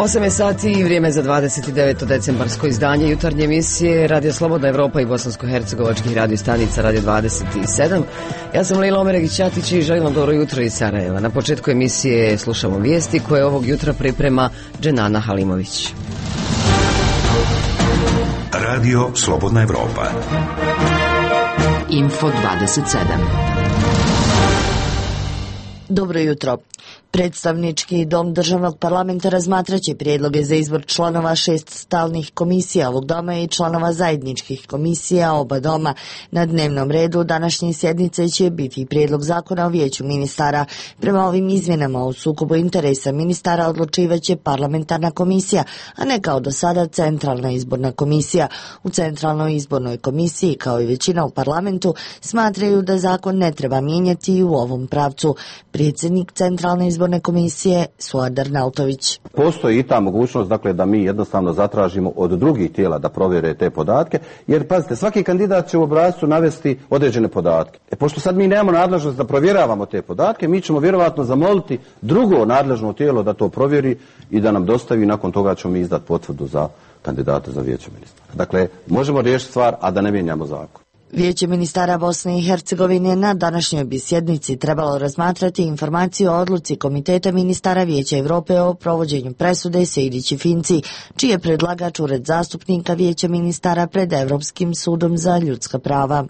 8 je sati i vrijeme za 29. decembarsko izdanje jutarnje emisije Radio Slobodna Evropa i bosansko-hercegovačkih radio stanica Radio 27. Ja sam Lejla Omeregić-Ćatić i želim vam dobro jutro iz Sarajeva. Na početku emisije slušamo vijesti koje ovog jutra priprema Dženana Halimović. Radio Slobodna Evropa. Info 27. Dobro jutro. Predstavnički dom državnog parlamenta razmatraće prijedloge za izbor članova 6 stalnih komisija ovog doma i članova zajedničkih komisija oba doma. Na dnevnom redu današnje sjednice će biti prijedlog zakona o vijeću ministara. Prema ovim izmjenama o sukobu interesa ministara odlučivaće parlamentarna komisija, a ne kao do sada centralna izborna komisija. U centralnoj izbornoj komisiji, kao i većina u parlamentu, smatraju da zakon ne treba mijenjati i u ovom pravcu. Predsjednik centralne izborne komisije Suad Arnautović. Postoji i ta mogućnost, dakle, da mi jednostavno zatražimo od drugih tijela da provjere te podatke, jer pazite, svaki kandidat će u obrascu navesti određene podatke. Pošto sad mi nemamo nadležnost da provjeravamo te podatke, mi ćemo vjerovatno zamoliti drugo nadležno tijelo da to provjeri i da nam dostavi, nakon toga ćemo mi izdati potvrdu za kandidata za vijeće ministara. Dakle, možemo riješiti stvar, a da ne mijenjamo zakon. Vijeće ministara Bosne i Hercegovine na današnjoj bi sjednici trebalo razmatrati informaciju o odluci Komiteta ministara Vijeća Europe o provođenju presude Sejdić i Finci, čiji je predlagač Ured zastupnika Vijeća ministara pred Europskim sudom za ljudska prava.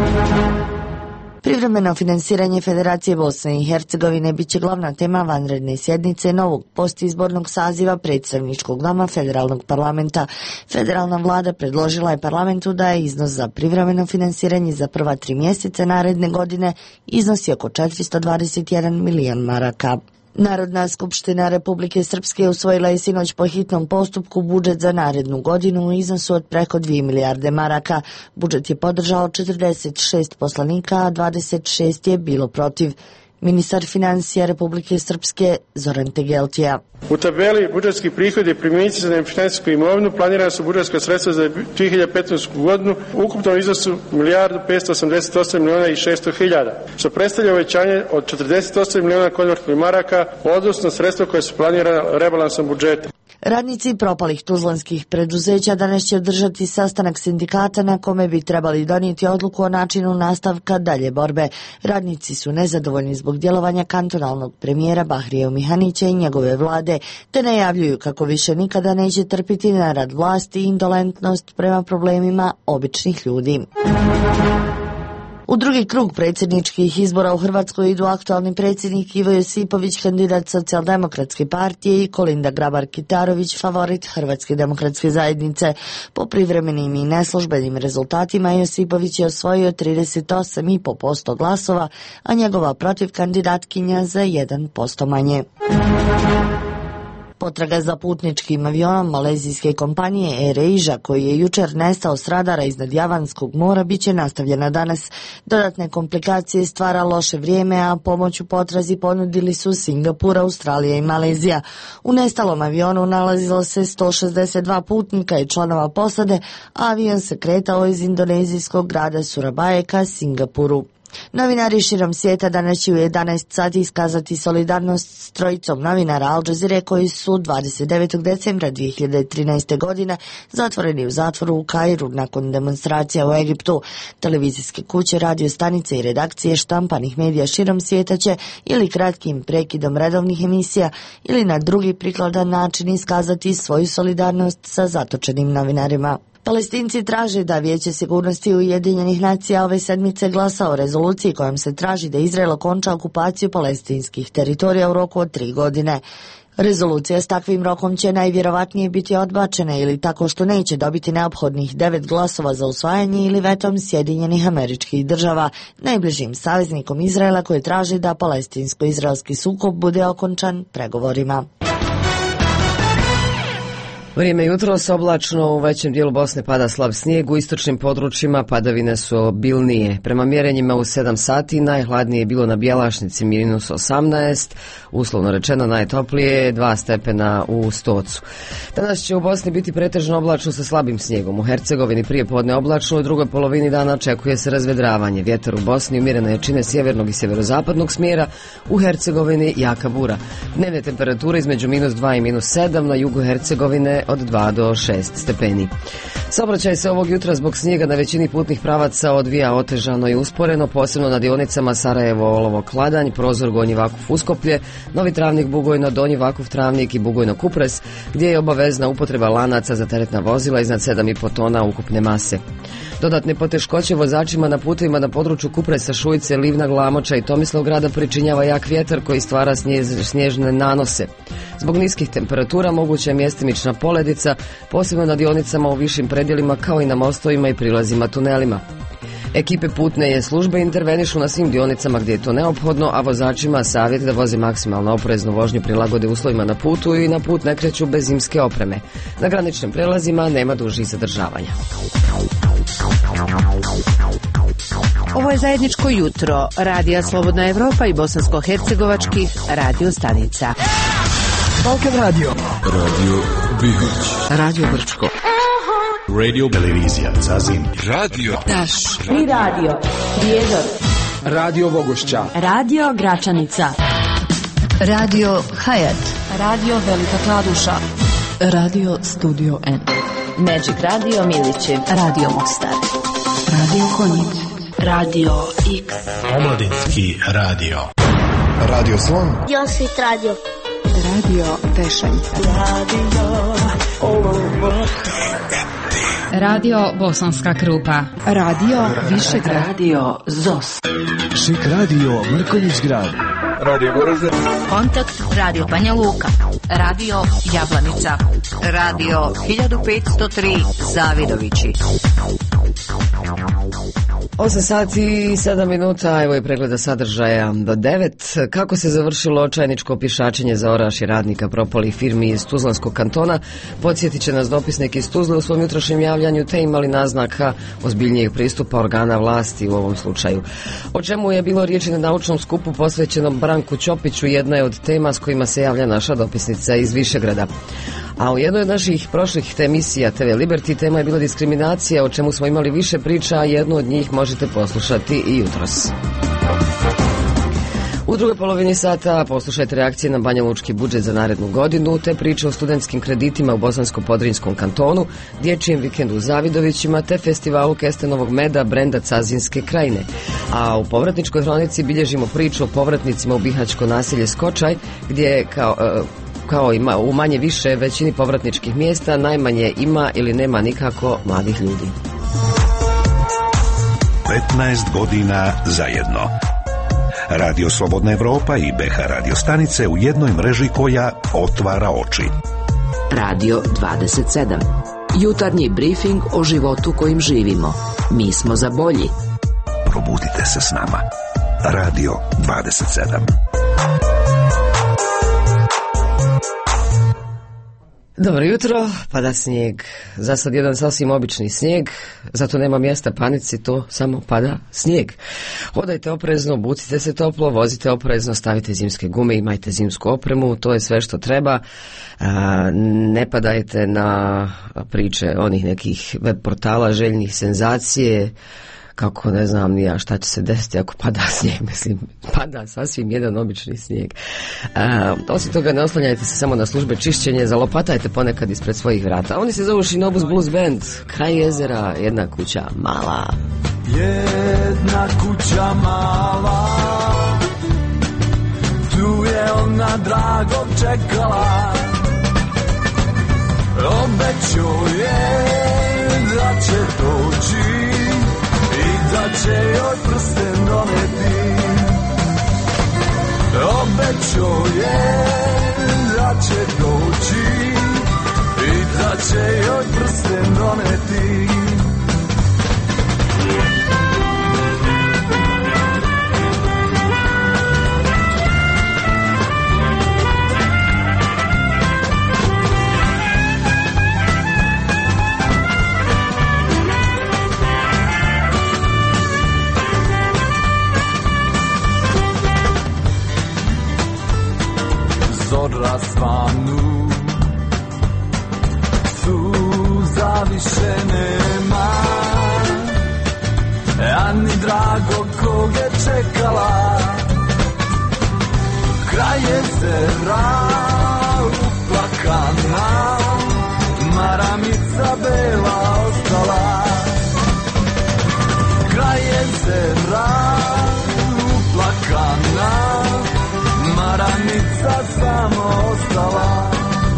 Privremeno finansiranje Federacije Bosne i Hercegovine biće glavna tema vanredne sjednice novog postizbornog saziva predstavničkog doma federalnog parlamenta. Federalna vlada predložila je parlamentu da je iznos za privremeno finansiranje za prva 3 mjeseca naredne godine iznosi oko 421 milion maraka. Narodna skupština Republike Srpske usvojila je sinoć po hitnom postupku budžet za narednu godinu u iznosu od preko 2 milijarde maraka. Budžet je podržao 46 poslanika, a 26 je bilo protiv. Ministar financija Republike Srpske Zoran Tegeltija. U tabeli budžetski prihodi i primici za nefinансijsku imovinu planirana su budžetska sredstva za 2015. godinu u ukupnom iznosu 1.588.600.000, što predstavlja uvećanje od 48 miliona konvertnih maraka, odnosno sredstva koje su planirana rebalansom budžeta. Radnici propalih tuzlanskih preduzeća danas će održati sastanak sindikata na kome bi trebali donijeti odluku o načinu nastavka dalje borbe. Radnici su nezadovoljni zbog djelovanja kantonalnog premijera Bahrija Mihanića i njegove vlade, te najavljuju kako više nikada neće trpiti nerad vlasti i indolentnost prema problemima običnih ljudi. U drugi krug predsjedničkih izbora u Hrvatskoj idu aktualni predsjednik Ivo Josipović, kandidat Socijaldemokratske partije, i Kolinda Grabar-Kitarović, favorit Hrvatske demokratske zajednice. Po privremenim i neslužbenim rezultatima Josipović je osvojio 38,5% glasova, a njegova protiv kandidatkinja za 1% manje. Potraga za putničkim avionom malezijske kompanije Air Asia, koji je jučer nestao s radara iznad Javanskog mora, bit će nastavljena danas. Dodatne komplikacije stvara loše vrijeme, a pomoć u potrazi ponudili su Singapur, Australija i Malezija. U nestalom avionu nalazilo se 162 putnika i članova posade, a avion se kretao iz indonezijskog grada Surabaje ka Singapuru. Novinari širom svijeta danas će u 11 sati iskazati solidarnost s trojicom novinara Al Jazeere koji su 29. decembra 2013. godine zatvoreni u zatvoru u Kairu nakon demonstracija u Egiptu. Televizijske kuće, radio stanice i redakcije štampanih medija širom svijeta će ili kratkim prekidom redovnih emisija ili na drugi prikladan način iskazati svoju solidarnost sa zatočenim novinarima. Palestinci traže da Vijeće sigurnosti Ujedinjenih nacija ove sedmice glasa o rezoluciji kojom se traži da Izrael okonča okupaciju palestinskih teritorija u roku od 3 godine. Rezolucija s takvim rokom će najvjerovatnije biti odbačena ili tako što neće dobiti neophodnih 9 glasova za usvajanje ili vetom Sjedinjenih Američkih Država, najbližim saveznikom Izraela koji traži da palestinsko-izraelski sukob bude okončan pregovorima. Vrijeme jutros oblačno, u većem dijelu Bosne pada slab snijeg, u istočnim područjima padavine su obilnije. Prema mjerenjima u 7 sati najhladnije je bilo na Bjelašnici -18, uslovno rečeno najtoplije 2 stepena u Stocu. Danas će u Bosni biti pretežno oblačno sa slabim snijegom. U Hercegovini prije podne oblačno, u drugoj polovini dana očekuje se razvedravanje. Vjetar u Bosni umjerene jačine sjevernog i sjeverozapadnog smjera, u Hercegovini jaka bura. Dnevne temperature između -2 i -7, na jugu Hercegovine od 2 do 6 stepeni. Saobraćaj se ovog jutra zbog snijega na većini putnih pravaca odvija otežano i usporeno, posebno na dionicama Sarajevo-Olovo-Kladanj, Prozor Gornji Vakuf-Uskoplje, Novi Travnik-Bugojno, Donji Vakuf-Travnik i Bugojno-Kupres, gdje je obavezna upotreba lanaca za teretna vozila iznad 7,5 tona ukupne mase. Dodatne poteškoće vozačima na putovima na području Kupresa, Šujice, Livna, Glamoča i Tomislavgrada pričinjava jak vjetar koji stvara snježne nanose. Zbog niskih temperatura moguća je mjestimična poledica, posebno na dionicama u višim predjelima kao i na mostovima i prilazima tunelima. Ekipe putne službe intervenišu na svim dionicama gdje je to neophodno, a vozačima savjet da voze maksimalno opreznu vožnju prilagode uslovima na putu i na put ne kreću bez zimske opreme. Na graničnim prelazima nema dužih zadržavanja. Ovo je zajedničko jutro Radija Slobodna Evropa i bosansko-hercegovačkih radio stanica. Balkan Radio, Radio Bihoć, Radio Brčko, Radio Televizija Zazin, Radio Taš i Radio Prijedor, Radio Vogošća, Radio Gračanica, Radio Hayat, Radio Velika Kladuša, Radio Studio N, Magic Radio Milići, Radio Mostar, Radio Konjic, Radio X, Omladinski radio, Radio Slon, Josit Radio, Radio Tešanj, Radio Bosanska Krupa, Radio Višegrad, Radio ZOS, Šik Radio Mrkonjić Grad, Radio Goražde, Kontakt Radio Banja Luka, Radio Jablanica, Radio 1503 Zavidovići. 8 sati i 7 minuta, evo je pregleda sadržaja do 9. Kako se završilo očajničko pješačenje za oraš i radnika propalih firmi iz Tuzlanskog kantona, podsjetit će nas dopisnik iz Tuzle u svom jutrošnjem javljanju, te imali naznaka ozbiljnijeg pristupa organa vlasti u ovom slučaju. O čemu je bilo riječi na naučnom skupu posvećenom Branku Ćopiću, jedna je od tema s kojima se javlja naša dopisnica iz Višegrada. A u jednoj od naših prošlih emisija TV Liberty tema je bila diskriminacija, o čemu smo imali više priča, a jednu od njih možete poslušati i jutros. U drugoj polovini sata poslušajte reakcije na banjalučki budžet za narednu godinu, te priče o studentskim kreditima u Bosansko-Podrinjskom kantonu, dječjem vikendu u Zavidovićima, te festivalu kestenovog meda brenda Cazinske krajine. A u povratničkoj hronici bilježimo priču o povratnicima u bihaćko naselje Skočaj, gdje je kao ima u manje više većini povratničkih mjesta najmanje ima ili nema nikako mladih ljudi. 15 godina zajedno. Radio Slobodna Evropa i BH radio stanice u jednoj mreži koja otvara oči. Radio 27. Jutarnji brifing o životu kojim živimo. Mi smo za bolji. Probudite se s nama. Radio 27. Dobro jutro, pada snijeg. Za sad jedan sasvim obični snijeg, zato nema mjesta panici, to samo pada snijeg. Hodajte oprezno, obucite se toplo, vozite oprezno, stavite zimske gume, imajte zimsku opremu, to je sve što treba. Ne padajte na priče onih nekih web portala, željnih senzacije, kako ne znam ni ja šta će se desiti ako pada snijeg, mislim, pada sasvim jedan obični snijeg. Osim toga ne oslanjajte se samo na službe čišćenja, zalopatajte ponekad ispred svojih vrata. Oni se zovu Shinobus Blues Band, kraj jezera, jedna kuća mala. Jedna kuća mala, tu je ona dragom čekala, obećao je da će doći i da će joj prsten doneti. Obećao je da će doći i da će joj prsten doneti. više nema, a ni drago koga čekala. Kraj jezera uplakana, maramica bela ostala. Kraj jezera uplakana, maranica samo ostala.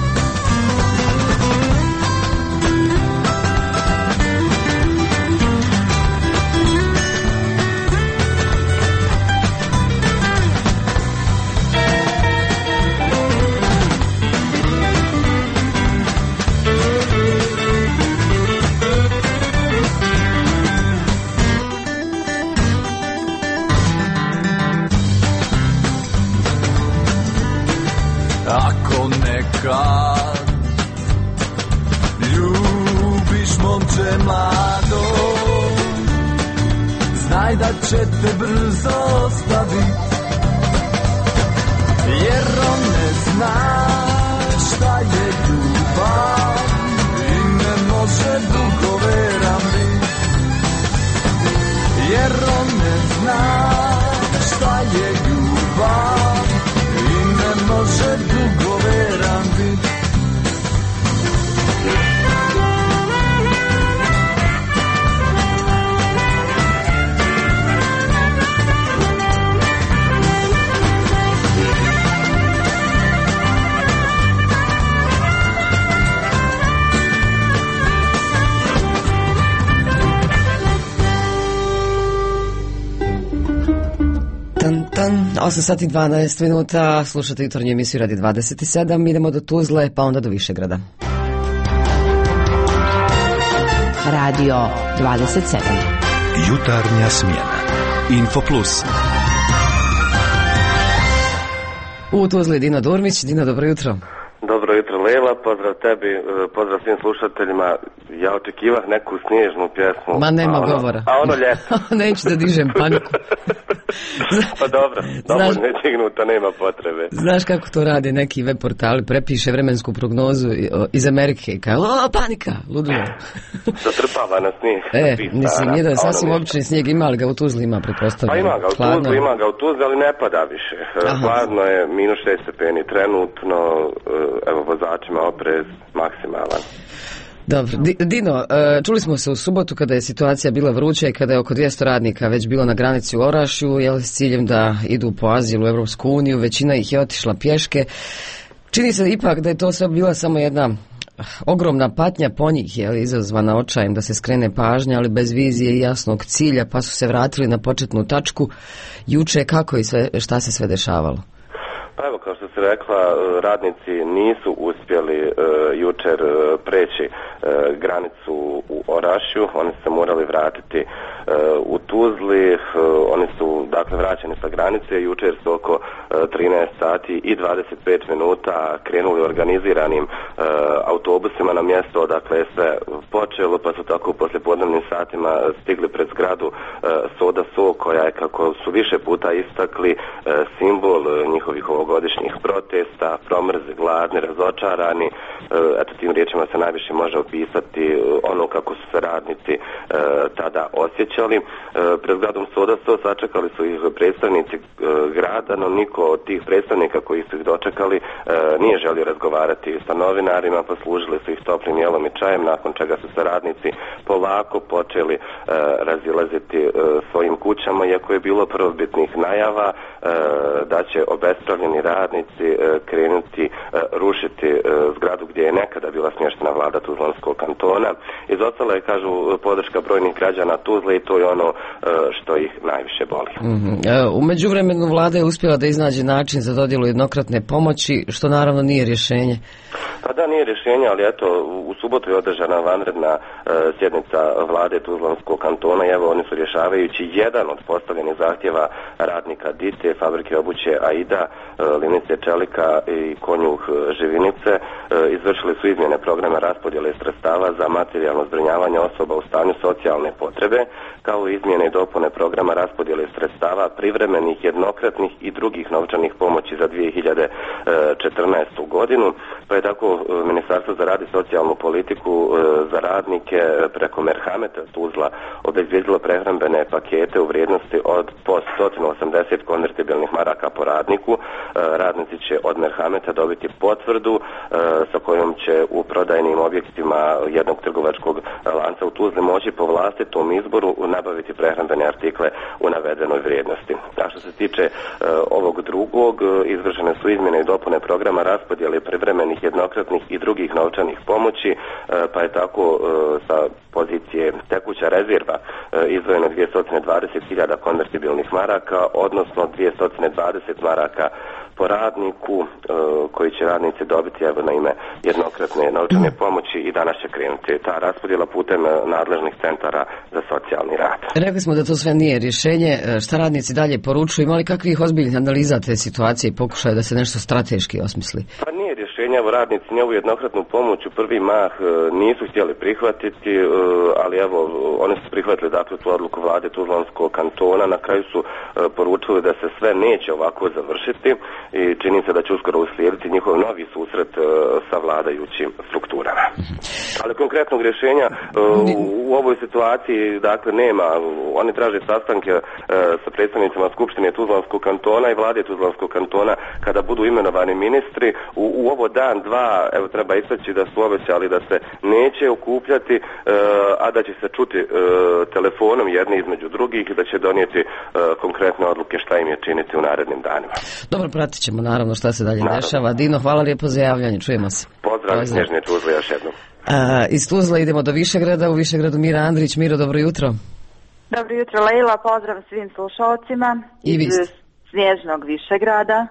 Ako nekad ljubiš momče mlado, znaj da će te brzo ostavit, jer on ne zna šta je ljubav i ne može dugo veran bit. Jer on ne zna šta je ljubav i ne može dugo veran bit. Tan, tan, 8 sati 12 minuta, slušate jutarnju emisiju Radi 27, idemo do Tuzle, pa onda do Višegrada. Radio 27. Jutarnja smjena. Info Plus. U Tuzli Dino Durmić. Dino, dobro jutro. Dobro jutro, Lela, pozdrav tebi, pozdrav svim slušateljima. Ja očekivah neku snježnu pjesmu. Ma nema govora. A ono ljeto. Neću da dižem paniku. Pa dobro, dovoljno je dignuta, nema potrebe. Znaš kako to rade neki web portali, prepiše vremensku prognozu iz Amerike i kao, panika, ludilo. Zatrpava na snijeg. Mislim, nije da je sasvim obični snijeg, ima li ga u Tuzli, ima pretpostavljeno. Pa ima ga u Tuzli, ali ne pada više. Hladno je, minus 6 stepeni trenutno, evo vozačima oprez maksimalan. Dobro, Dino, čuli smo se u subotu kada je situacija bila vruća i kada je oko 200 radnika već bilo na granici u Orašju, s ciljem da idu po azil u Europsku uniju, većina ih je otišla pješke. Čini se ipak da je to sve bila samo jedna ogromna patnja po njih, izazvana očajem da se skrene pažnja, ali bez vizije i jasnog cilja, pa su se vratili na početnu tačku. Juče kako i šta se sve dešavalo? Pa evo, kao što se rekla, radnici nisu uspjeli jučer preći granicu u Orašju, oni su se morali vratiti u Tuzli, oni su dakle vraćeni sa granice, jučer su oko 13 sati i 25 minuta krenuli organiziranim autobusima na mjesto odakle je sve počelo, pa su tako u poslijepodnevnim satima stigli pred zgradu Soda So, koja je, kako su više puta istakli, simbol njihovih ovogodišnjih protesta, promrzi, gladni, razočarani. Eto, tim riječima se najviše može opisati ono kako su se radnici tada osjećali. Pred zgradom Soda So sačekali su ih predstavnici grada, no niko od tih predstavnika koji su ih dočekali nije želio razgovarati sa novinarima, poslužili su ih toplim jelom i čajem, nakon čega su se radnici polako počeli razilaziti svojim kućama, iako je bilo prvobitnih najava da će obespravljeni radnici krenuti rušiti zgradu gdje je nekada bila smještena vlada Tuzlanskog kantona. Izostala je, kažu, podrška brojnih građana Tuzle i to je ono što ih najviše boli. U međuvremenu vlada je uspjela da iznađe način za dodjelu jednokratne pomoći, što naravno nije rješenje. Pa da, nije rješenje, ali eto, u subotu je održana vanredna sjednica vlade Tuzlanskog kantona i evo oni su rješavajući jedan od postavljenih zahtjeva radnika Dite, fabrike obuće Aida, Linice Čelika i Konjuh Živinice, izvršili su izmjene programa raspodjele sredstava za materijalno zbrinjavanje osoba u stanju socijalne potrebe, kao i izmjene i dopune programa raspodjele sredstava privremenih, jednokratnih i drugih novčanih pomoći za 2014. godinu. Pa je tako Ministarstvo za rad i socijalnu politiku za radnike preko Merhameta Tuzla obezbijedilo prehrambene pakete u vrijednosti od po 180 konvertibilnih maraka po radniku. Radnici će od Merhameta dobiti potvrdu sa kojom će u prodajnim objektima jednog trgovačkog lanca u Tuzli moći po vlastitom izboru nabaviti prehrambene artikle u navedenoj vrijednosti. A što se tiče ovog drugog, izvršene su izmjene i dopune programa raspodjele privremenih, jednokratnih i drugih novčanih pomoći, pa je tako sa pozicije tekuća rezerva izdvojeno 220.000 konvertibilnih maraka, odnosno 220 maraka po radniku koji će radnici dobiti evo na ime jednokratne novčane pomoći i danas će krenuti ta raspodjela putem nadležnih centara za socijalni rad. Rekli smo da to sve nije rješenje. Šta radnici dalje poručuju? Ima li kakvih ozbiljnih analiza te situacije i pokušaja da se nešto strateški osmisli? Pa nije rješenje, evo radnici njegovu jednokratnu pomoć u prvi mah nisu htjeli prihvatiti, ali evo oni su prihvatili dakle tu odluku vlade Tuzlanskog kantona, na kraju su poručili da se sve neće ovako završiti i čini se da će uskoro uslijediti njihov novi susret sa vladajućim strukturama. Ali konkretnog rješenja u ovoj situaciji dakle nema. Oni traže sastanke sa predstavnicima Skupštine Tuzlanskog kantona i vlade Tuzlanskog kantona kada budu imenovani ministri. U ovo dan, dva, evo treba istaći da su obećali da se neće okupljati, a da će se čuti telefonom jedni između drugih i da će donijeti konkretne odluke šta im je činiti u narednim danima. Dobro, pratit ćemo naravno šta se dalje dešava. Dino, hvala lijepo za javljanje, čujemo se. Pozdrav iz Snježne Tuzle još jednom. Iz Tuzla idemo do Višegrada, u Višegradu Mira Andrić. Miro, dobro jutro. Dobro jutro, Lejla, pozdrav svim slušalcima iz Snježnog Višegrada.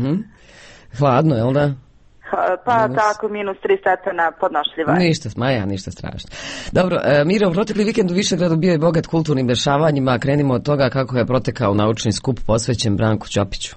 Hladno, jel da? Pa tako, minus 3 stepena podnošljiva. Ništa strašno. Dobro, Miro, protekli vikend u Višegradu bio je bogat kulturnim dešavanjima. Krenimo od toga kako je protekao naučni skup posvećen Branku Ćopiću.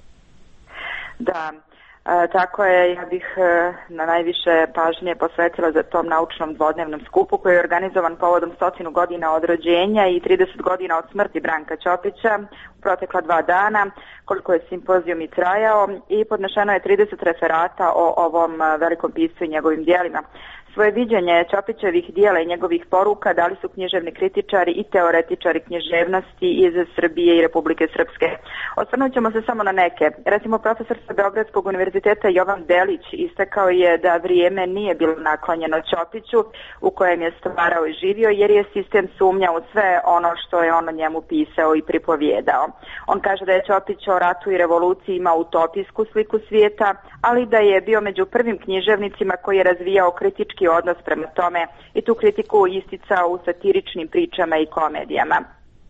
Da, tako je, ja bih na najviše pažnje posvetila za tom naučnom dvodnevnom skupu koji je organizovan povodom 100 godina od rođenja i 30 godina od smrti Branka Ćopića u protekla 2 dana, koliko je simpozijum i trajao, i podnešeno je 30 referata o ovom velikom piscu i njegovim dijelima. Svoje viđenje Ćopićevih dijela i njegovih poruka dali su književni kritičari i teoretičari književnosti iz Srbije i Republike Srpske. Osvrnut ćemo se samo na neke. Recimo, profesor sa Beogradskog univerziteta Jovan Delić istakao je da vrijeme nije bilo naklonjeno Ćopiću u kojem je stvarao i živio, jer je sistem sumnjao u sve ono što je on o njemu pisao i pripovjedao. On kaže da je Ćopić o ratu i revoluciji imao utopijsku sliku svijeta, ali da je bio među prvim književnicima koji je razvijao kritički odnos prema tome i tu kritiku isticao u satiričnim pričama i komedijama.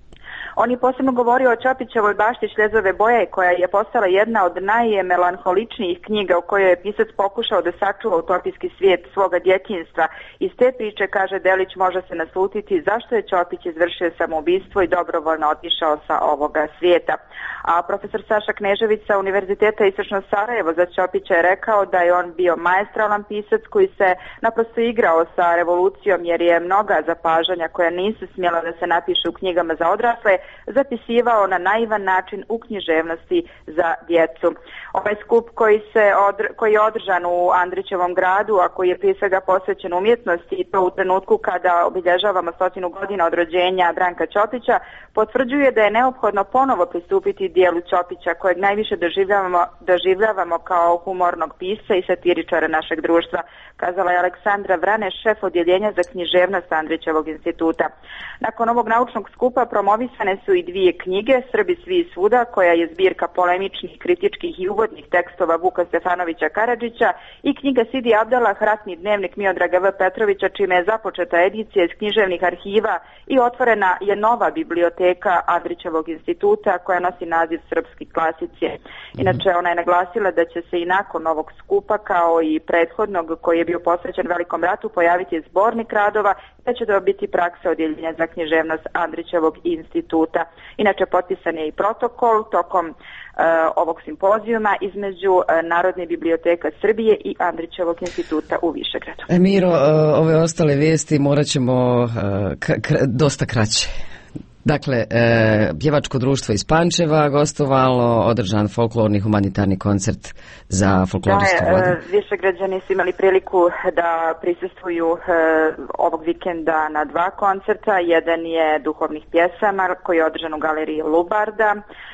On je posebno govorio o Ćopićevoj bašti Šljezove boje, koja je postala jedna od najmelanholičnijih knjiga u kojoj je pisac pokušao da sačuva utopijski svijet svoga djetinjstva. Iz te priče, kaže Delić, može se naslutiti zašto je Ćopić izvršio samoubistvo i dobrovoljno otišao sa ovoga svijeta. A profesor Saša Knežević sa Univerziteta Istočno Sarajevo za Ćopića je rekao da je on bio maestralan pisac koji se naprosto igrao sa revolucijom, jer je mnoga zapažanja koja nisu smjela da se napišu u knjigama za odrasle zapisivao na naivan način u književnosti za djecu. Ovaj skup koji je održan u Andrićevom gradu, a koji je prije svega posvećen umjetnosti i to u trenutku kada obilježavamo 100 godina od rođenja Branka Ćopića, potvrđuje da je neophodno ponovo pristupiti dijelu Ćopića kojeg najviše doživljavamo kao humornog pisca i satiričara našeg društva, kazala je Aleksandra Vraneš, šef odjeljenja za književnost Andrićevog instituta. Nakon ovog naučnog skupa promovisane su i 2 knjige, Srbi svi i svuda, koja je zbirka polemičnih, kritičkih i uvodnih tekstova Vuka Stefanovića Karadžića, i knjiga Sidi Abdalah, ratni dnevnik Miodraga V. Petrovića, čime je započeta edicija iz književnih arhiva i otvorena je nova biblioteka Andrićevog instituta koja nosi naziv Srpski klasici. Inače, ona je naglasila da će se i nakon ovog skupa, kao i prethodnog koji je bio posvećen Velikom ratu, pojaviti zbornik radova da će to biti praksa odjeljenja za književnost Andrićevog instituta. Inače, potpisan je i protokol tokom ovog simpozijuma između Narodne biblioteka Srbije i Andrićevog instituta u Višegradu. Miro, ove ostale vijesti morat ćemo dosta kraće. Dakle, pjevačko društvo iz Pančeva gostovalo, održan folklorni humanitarni koncert za folkloristu vode. Višegrađani su imali priliku da prisustvuju ovog vikenda na 2 koncerta. Jedan je duhovnih pjesama koji je održan u galeriji Lubarda.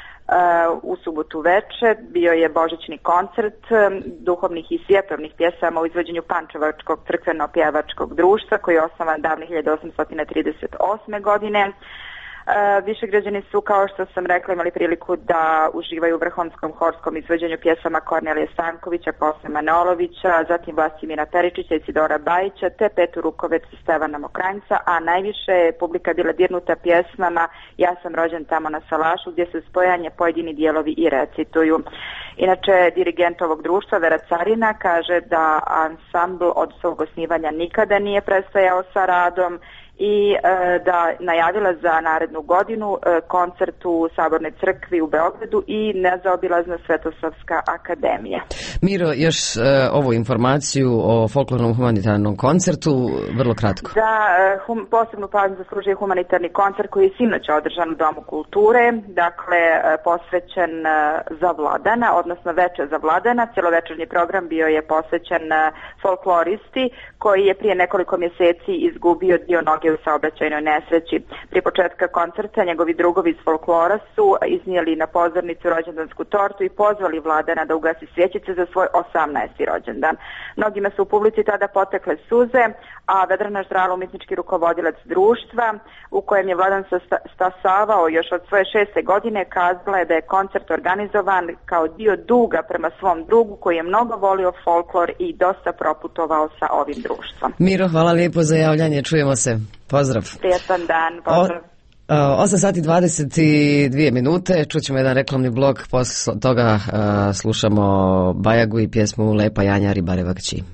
U subotu veče bio je božićni koncert duhovnih i svjetovnih pjesama u izvođenju Pančevačkog crkveno-pjevačkog društva koji je osnovan davne 1838. godine. Višegrađani su, kao što sam rekla, imali priliku da uživaju u vrhunskom horskom izvođenju pjesama Kornelije Stankovića, Kosme Manojlovića, zatim Vlasimira Peričića i Sidora Bajića, te Petu Rukovec i Stevana Mokranjca, a najviše je publika bila dirnuta pjesmama Ja sam rođen tamo na Salašu, gdje se spojanje pojedini dijelovi i recituju. Inače, dirigent ovog društva, Vera Carina, kaže da ansambl od svog osnivanja nikada nije prestajao sa radom i da najavila za narednu godinu koncert u Sabornoj crkvi u Beogradu i nezaobilazna Svetosavska akademija. Miro, još ovu informaciju o folklornom humanitarnom koncertu, vrlo kratko. Da, posebnu pažnju zaslužuje humanitarni koncert koji je sinoć održan u Domu kulture, dakle posvećen za Vladana, odnosno veče za Vladana. Cjelovečernji program bio je posvećen folkloristi koji je prije nekoliko mjeseci izgubio dio noge u saobraćajnoj nesreći. Prije početka koncerta njegovi drugovi iz folklora su iznijeli na pozornicu rođendansku tortu i pozvali Vladana da ugasi svjećice za svoj 18. rođendan. Mnogima su u publici tada potekle suze, a Vedrana Ždrala, umjetnički rukovodilac društva u kojem je Vladan stasavao još od svoje 6. godine, kazala je da je koncert organizovan kao dio duga prema svom drugu koji je mnogo volio folklor i dosta proputovao sa ovim društvom. Miro, hvala lijepo za javljanje, čujemo se. Pozdrav. Prijetan dan, pozdrav. 8 sati 22 minute, čućemo jedan reklamni blok, posle toga slušamo Bajagu i pjesmu Lepa Janja Ribareva kći.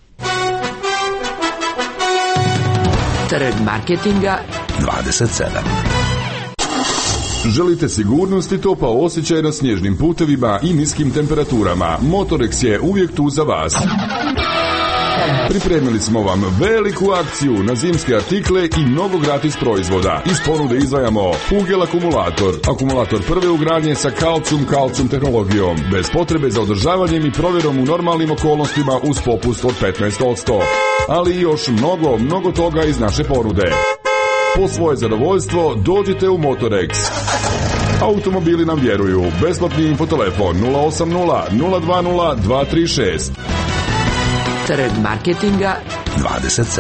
Trg marketinga 27. Želite sigurnost i topao osjećaj na snježnim putevima i niskim temperaturama? Motorex je uvijek tu za vas. Pripremili smo vam veliku akciju na zimske artikle i mnogo gratis proizvoda. Iz ponude izdvajamo Hugel akumulator. Akumulator prve ugradnje sa kalcijum tehnologijom. Bez potrebe za održavanjem i provjerom u normalnim okolnostima uz popust od 15%. Ali i još mnogo toga iz naše ponude. Po svoje zadovoljstvo dođite u Motorex. Automobili nam vjeruju. Besplatni infotelefon 080 020 236. Trg marketinga 27.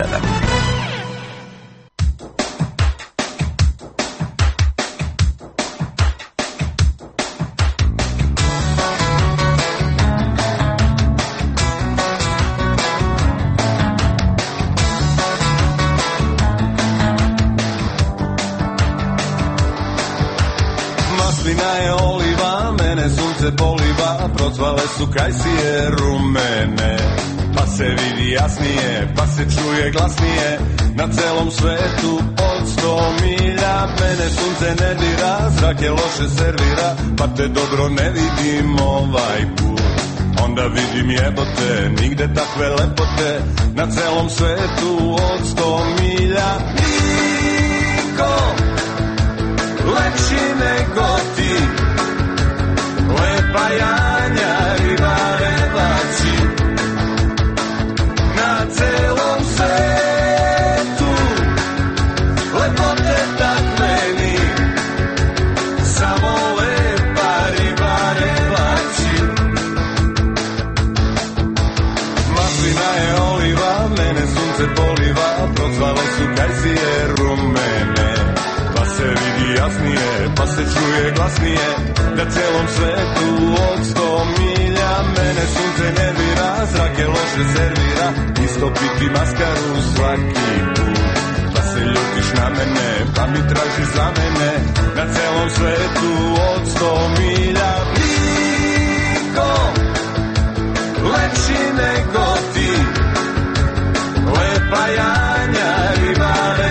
Maslina je oliva, mene sunce poliva, procvale su kajsije rumene. Pa se vidi jasnije, pa se čuje glasnije, na celom svetu od 100 milja. Mene sunce ne dira, zrak je loše servira, pa te dobro ne vidim ovaj put. Onda vidim jebote, nigde takve lepote, na celom svetu od 100 milja. Niko lepši nego ti, lepa Janja Ribarevači. Na celom svetu lepote takveni, samo lepa Ribarevači. Maslina je oliva, mene sunce poliva, procvale su kajsije rumene. Pa se vidi jasnije, pa se čuje glasnije, na celom svetu od 100 milja. Mene sunce ne dira, zrak je loše servira, istopiti maskaru svaki put. Pa se ljutiš na mene, pa mi tražiš za mene, na celom svetu od 100 milja. Niko lepši nego ti, lepa Janja Ribare.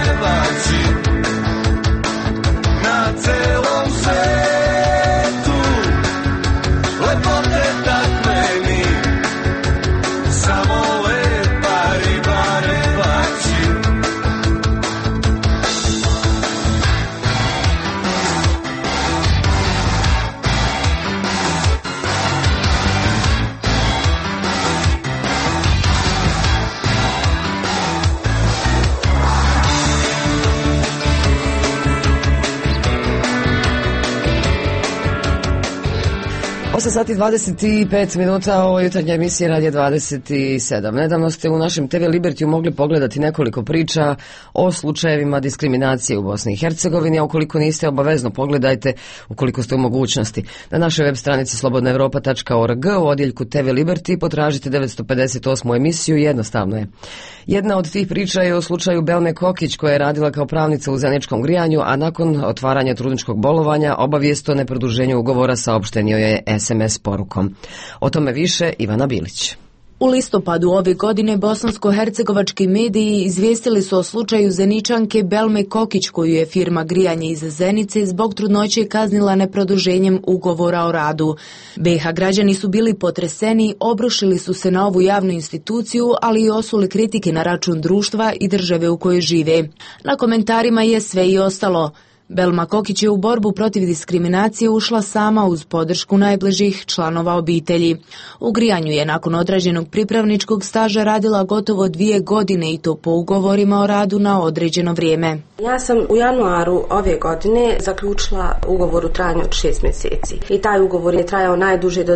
8 sati 25 minuta, ovo je jutarnja emisija Radio 27. Nedavno ste u našem TV Libertiju mogli pogledati nekoliko priča o slučajevima diskriminacije u Bosni i Hercegovini, a ukoliko niste, obavezno pogledajte ukoliko ste u mogućnosti. Na našoj web stranici slobodnaevropa.org u odjeljku TV Liberty potražite 958. emisiju, jednostavno je. Jedna od tih priča je o slučaju Belme Kokić, koja je radila kao pravnica u Zeničkom grijanju, a nakon otvaranja trudničkog bolovanja obavijest o neproduženju ugovora saopštenio je SMS porukom. O tome više Ivana Bilić. U listopadu ove godine bosansko-hercegovački mediji izvijestili su o slučaju Zeničanke Belme Kokić, koju je firma Grijanje iz Zenice zbog trudnoće kaznila neproduženjem ugovora o radu. BiH građani su bili potreseni, obrušili su se na ovu javnu instituciju, ali i osuli kritike na račun društva i države u kojoj žive. Na komentarima je sve i ostalo. Belma Kokić je u borbu protiv diskriminacije ušla sama uz podršku najbližih članova obitelji. U Grijanju je nakon odrađenog pripravničkog staža radila gotovo 2 godine i to po ugovorima o radu na određeno vrijeme. Ja sam u januaru ove godine zaključila ugovor u trajanju od 6 mjeseci i taj ugovor je trajao najduže do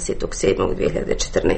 27.2014.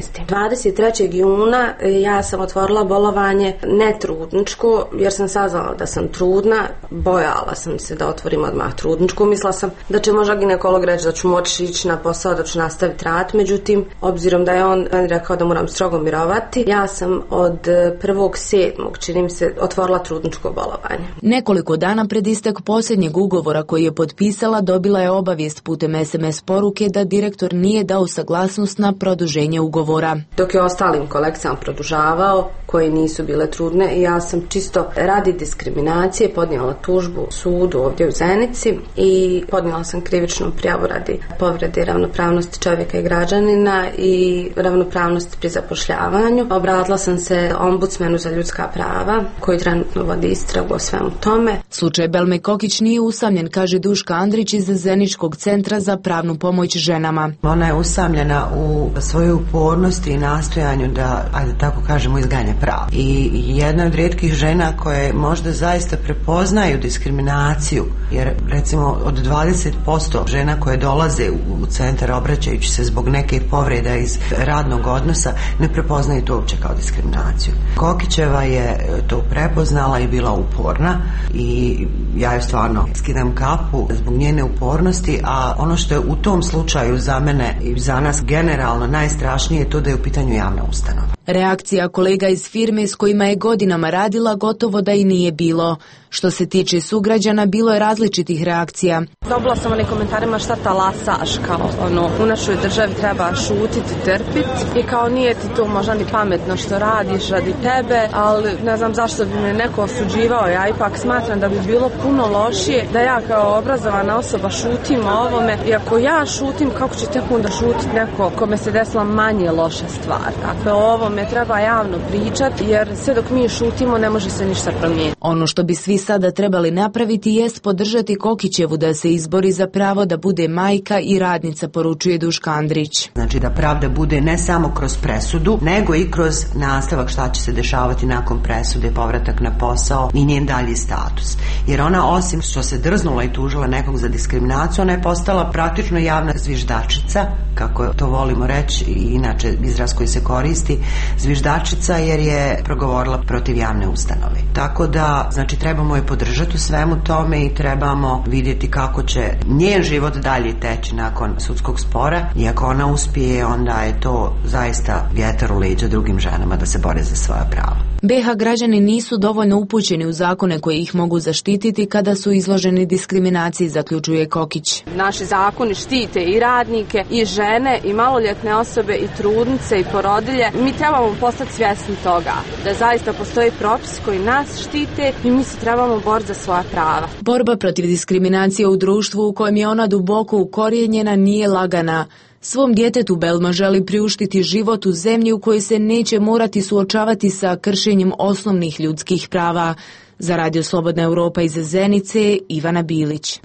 23. juna ja sam otvorila bolovanje netrudničko jer sam saznala da sam trudna, bojala sam se da otvorim odmah trudničku. Mislila sam da će možda ginekolog reći da ću moći ići na posao, da ću nastaviti rad. Međutim, obzirom da je on rekao da moram strogo mirovati, ja sam od 1.7. čini mi se otvorila trudničko bolovanje. Nekoliko dana pred istek posljednjeg ugovora koji je potpisala, dobila je obavijest putem SMS poruke da direktor nije dao saglasnost na produženje ugovora. Dok je ostalim kolegicama produžavao, koje nisu bile trudne, i ja sam čisto radi diskriminacije podnijela tužbu sudu ovdje u Zenici i podnijela sam krivičnu prijavu radi povrede ravnopravnosti čovjeka i građanina i ravnopravnosti pri zapošljavanju. Obratila sam se ombudsmenu za ljudska prava koji trenutno vodi istragu o svemu tome. Slučaj Belme Kokić nije usamljen, kaže Duška Andrić iz Zeničkog centra za pravnu pomoć ženama. Ona je usamljena u svojoj upornosti i nastojanju da, ajde tako kažemo, izganja prava. I jedna od rijetkih žena koje možda zaista prepoznaju diskriminaciju, jer recimo od 20% žena koje dolaze u centar obraćajući se zbog neke povreda iz radnog odnosa ne prepoznaju to uopće kao diskriminaciju. Kokićeva je to prepoznala i bila uporna i ja joj stvarno skidam kapu zbog njene upornosti, a ono što je u tom slučaju za mene i za nas generalno najstrašnije je to da je u pitanju javna ustanova. Reakcija kolega iz firme s kojima je godinama radila gotovo da i nije bilo. Što se tiče sugrađana, bilo je različitih reakcija. Dobila sam onih komentarima šta talasaš, kao u našoj državi treba šutiti, trpiti i kao nije ti to možda ni pametno što radiš radi tebe, ali ne znam zašto bi me neko osuđivao. Ja ipak smatram da bi bilo puno lošije da ja kao obrazovana osoba šutim o ovome, i ako ja šutim, kako će tek onda šutiti neko kome se desila manje loša stvar. Dakle, o ovome treba javno pričati, jer sve dok mi šutimo ne može se ništa promijeniti. Ono što bi svi sada trebali napraviti jest podržati Kokićevu da se izbori za pravo da bude majka i radnica, poručuje Duška Andrić. Znači da pravda bude ne samo kroz presudu, nego i kroz nastavak šta će se dešavati nakon presude, povratak na posao i njen dalji status. Jer ona, osim što se drznula i tužila nekog za diskriminaciju, ona je postala praktično javna zviždačica, kako to volimo reći i inače izraz koji se koristi, zviždačica, jer je progovorila protiv javne ustanove. Tako da, znači, trebamo je podržati u svemu tome i trebamo vidjeti kako će njen život dalje teći nakon sudskog spora, i ako ona uspije, onda je to zaista vjetar u leđa drugim ženama da se bore za svoja prava. BiH građani nisu dovoljno upućeni u zakone koji ih mogu zaštititi kada su izloženi diskriminaciji, zaključuje Kokić. Naši zakoni štite i radnike, i žene, i maloljetne osobe, i trudnice, i porodilje. Mi trebamo postati svjesni toga da zaista postoji propis koji nas štite i mi se trebamo boriti za svoja prava. Borba protiv diskriminacije u društvu u kojem je ona duboko ukorijenjena nije lagana. Svom djetetu Belma želi priuštiti život u zemlji u kojoj se neće morati suočavati sa kršenjem osnovnih ljudskih prava. Za Radio Slobodna Europa iz Zenice, Ivana Bilić.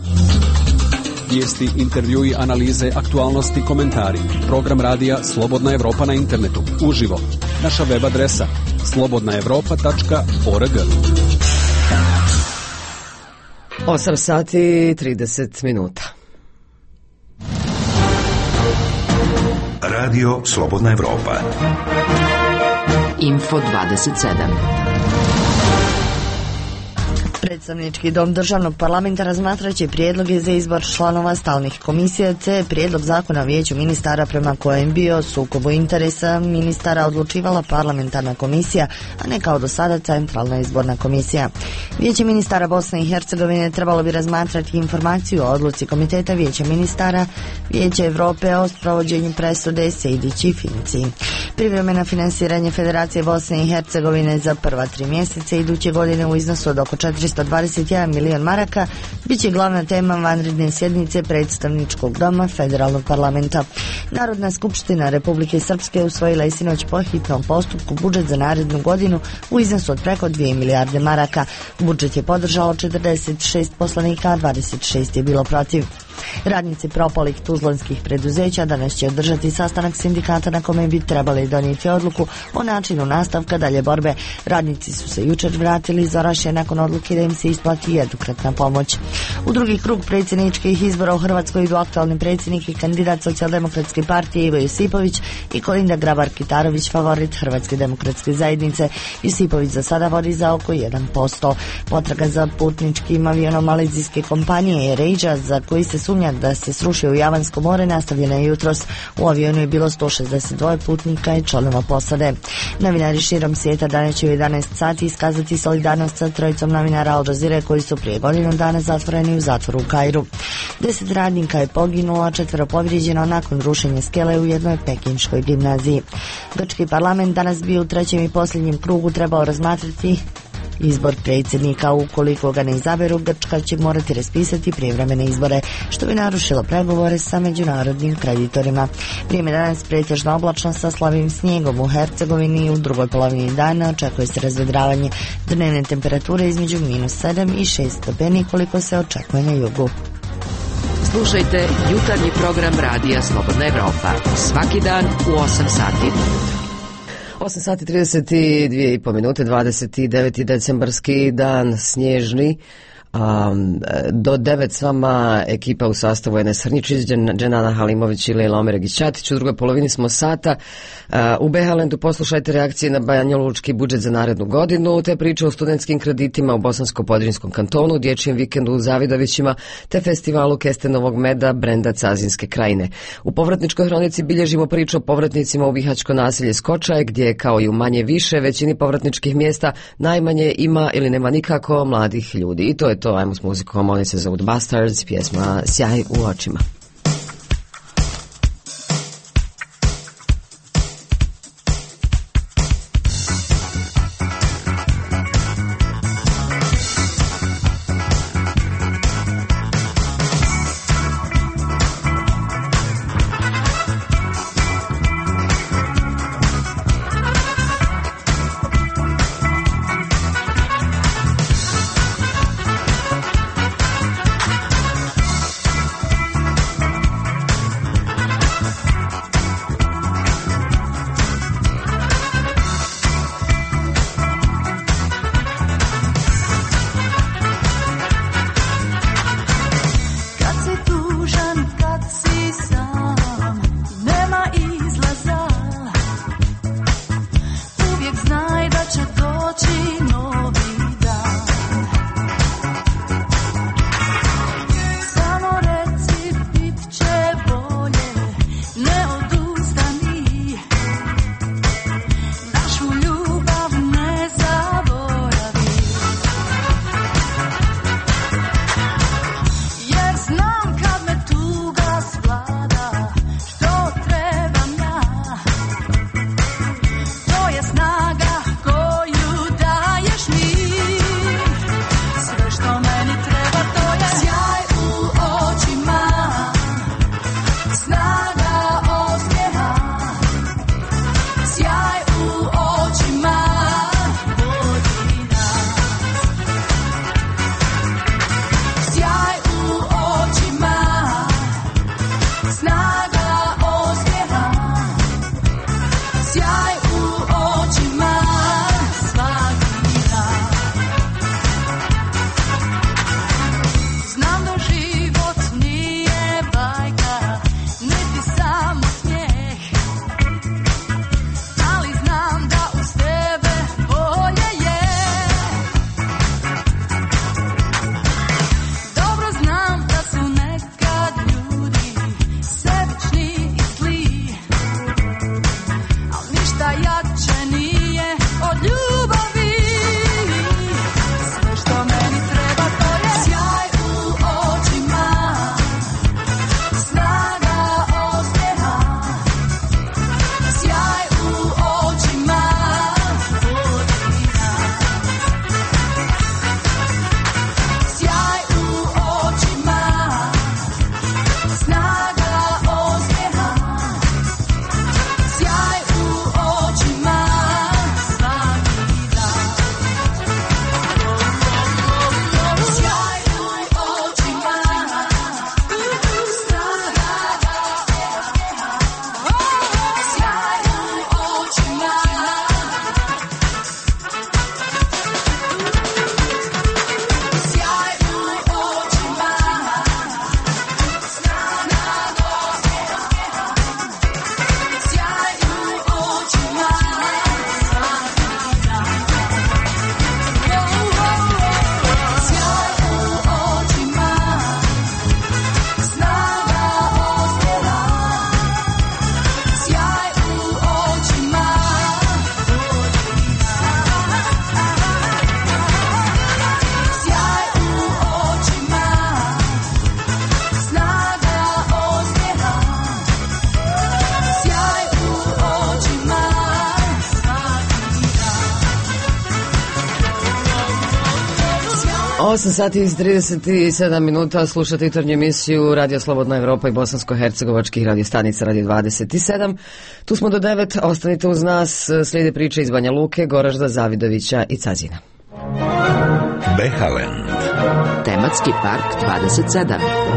Vijesti, intervjui, analize, aktualnosti, komentari. Program radija Slobodna Europa na internetu. Uživo. Naša web adresa slobodnaevropa.org. 8 sati 30 minuta. Radio Slobodna Evropa. Info 27. Predstavnički dom državnog parlamenta razmatraće prijedloge za izbor članova stalnih komisija te prijedlog zakona o vijeću ministara prema kojem bi o sukobu interesa ministara odlučivala parlamentarna komisija, a ne kao do sada centralna izborna komisija. Vijeće ministara Bosne i Hercegovine trebalo bi razmatrati informaciju o odluci Komiteta vijeća ministara Vijeća Evrope o sprovođenju presude Sejdić i Finci. Privremeno finansiranje Federacije Bosne i Hercegovine za prva 3 mjeseca iduće godine u iznosu od oko 421 milion maraka bit će glavna tema vanredne sjednice predstavničkog doma federalnog parlamenta. Narodna skupština Republike Srpske usvojila je sinoć po hitnom postupku budžet za narednu godinu u iznosu od preko 2 milijarde maraka. Budžet je podržalo 46 poslanika, a 26 je bilo protiv. Radnici propalih tuzlanskih preduzeća danas će održati sastanak sindikata na kome bi trebali donijeti odluku o načinu nastavka dalje borbe. Radnici su se jučer vratili iz Orašja nakon odluke da im se isplati jednokratna pomoć. U drugi krug predsjedničkih izbora u Hrvatskoj idu aktualni predsjednik i kandidat Socijaldemokratske partije Ivo Josipović i Kolinda Grabar-Kitarović, favorit Hrvatske demokratske zajednice. Josipović za sada vodi za oko 1%. Potraga za putničkim avionom malezijske kompanije AirAsia, za koji se sumnja da se srušio u Javansko more, nastavljena je jutros. U avionu je bilo 162 putnika i članova posade. Novinari širom svijeta danas će u 11 sati iskazati solidarnost sa trojicom novinara Al Jazeere koji su prije godinu dana zatvoreni u zatvoru u Kairu. 10 radnika je poginulo, a 4 povrijeđeno nakon rušenja skele u jednoj pekinškoj gimnaziji. Grčki parlament danas bi u trećem i posljednjem krugu trebao razmatrati izbor predsjednika. Ukoliko ga ne izaberu, Grčka će morati raspisati prijevremene izbore, što bi narušilo pregovore sa međunarodnim kreditorima. Vrijeme danas pretežno oblačno sa slabim snijegom u Hercegovini. U drugoj polovini dana očekuje se razvedravanje, dnevne temperature između -7 i 6 stepeni koliko se očekuje na jugu. Slušajte jutarnji program Radija Slobodna Evropa svaki dan u 8 sati. 8 sati 32,5 minute, 29. decembarski dan, snježni. Do 9 s vama ekipa u sastavu Enes Hrničić, Dženana Halimović i Lejla Omeregić-Ćatić. U drugoj polovini smo sata. U Behalendu poslušajte reakcije na banjalučki budžet za narednu godinu, te priče o studentskim kreditima u Bosansko-Podrinjskom kantonu, dječjem vikendu u Zavidovićima, te festivalu kestenovog meda brenda Cazinske krajine. U povratničkoj hronici bilježimo priču o povratnicima u Bihaćko naselje Skočaje, gdje kao i u manje više većini povratničkih mjesta najmanje ima ili nema nikako mladih ljudi. I to je to, ajmo s muzikom, oni se zovu The Bastards, pjesma Sjaj u očima. 8 sati i 37 minuta, slušate jutarnju emisiju Radio Slobodna Evropa i bosansko-hercegovačkih radiostanica Radio 27. Tu smo do 9, ostanite uz nas, slijede priče iz Banja Luke, Goražda, Zavidovića i Cazina. Behalend. Tematski park 27.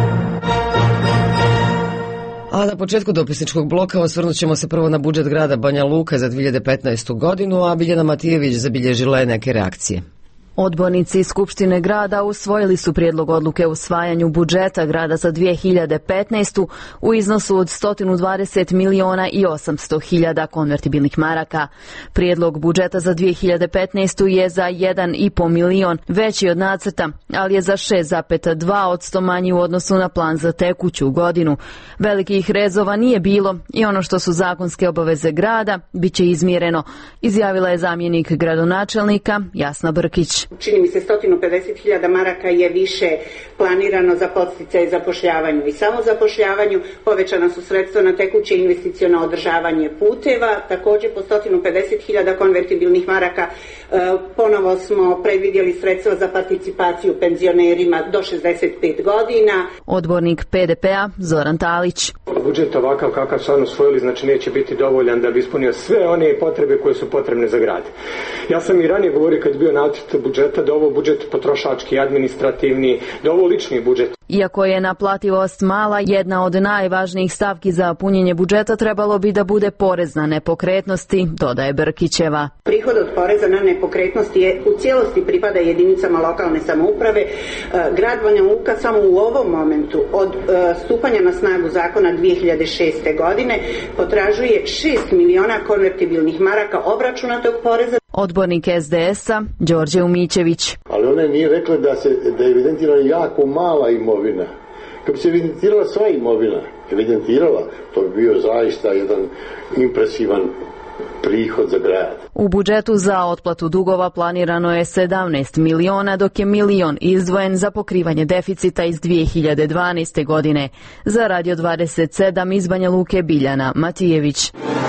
A na početku dopisničkog bloka osvrnut ćemo se prvo na budžet grada Banja Luka za 2015. godinu, a Biljana Matijević zabilježila je neke reakcije. Odbornici Skupštine grada usvojili su prijedlog odluke o usvajanju budžeta grada za 2015. u iznosu od 120 miliona i 800 hiljada konvertibilnih maraka. Prijedlog budžeta za 2015. je za 1,5 milion veći od nacrta, ali je za 6,2% manji u odnosu na plan za tekuću godinu. Velikih rezova nije bilo i ono što su zakonske obaveze grada bit će izmjereno, izjavila je zamjenik gradonačelnika Jasna Brkić. Čini mi se 150.000 maraka je više planirano za podsticaje zapošljavanju i samozapošljavanju. Povećana su sredstva na tekuće investiciono održavanje puteva, također po 150.000 konvertibilnih maraka. Ponovo smo predvidjeli sredstva za participaciju penzionerima do 65 godina. Odbornik PDP-a Zoran Talić. Budžet ovakav kakav su oni usvojili, znači neće biti dovoljan da bi ispunio sve one potrebe koje su potrebne za grad. Ja sam i ranije govorio kad je bio nacrt budžeta da ovo budžet potrošački, administrativni, da ovo lični budžet. Iako je naplativost mala, jedna od najvažnijih stavki za punjenje budžeta trebalo bi da bude porez na nepokretnosti, dodaje Brkićeva. Prihod od poreza na nepokretnosti je u cijelosti pripada jedinicama lokalne samouprave. Grad Banja Luka samo u ovom momentu od stupanja na snagu zakona 2006. godine potražuje 6 miliona konvertibilnih maraka obračunatog poreza. Odbornik SDS-a Đorđe Umićević. Ali ona nije rekla da je evidentirana jako mala imovina. Kad bi se evidentirala sva imovina, to bi bio zaista jedan impresivan prihod za grad. U budžetu za otplatu dugova planirano je 17 miliona, dok je milion izdvojen za pokrivanje deficita iz 2012. godine. Za Radio 27 iz Banja Luke Biljana Matijević.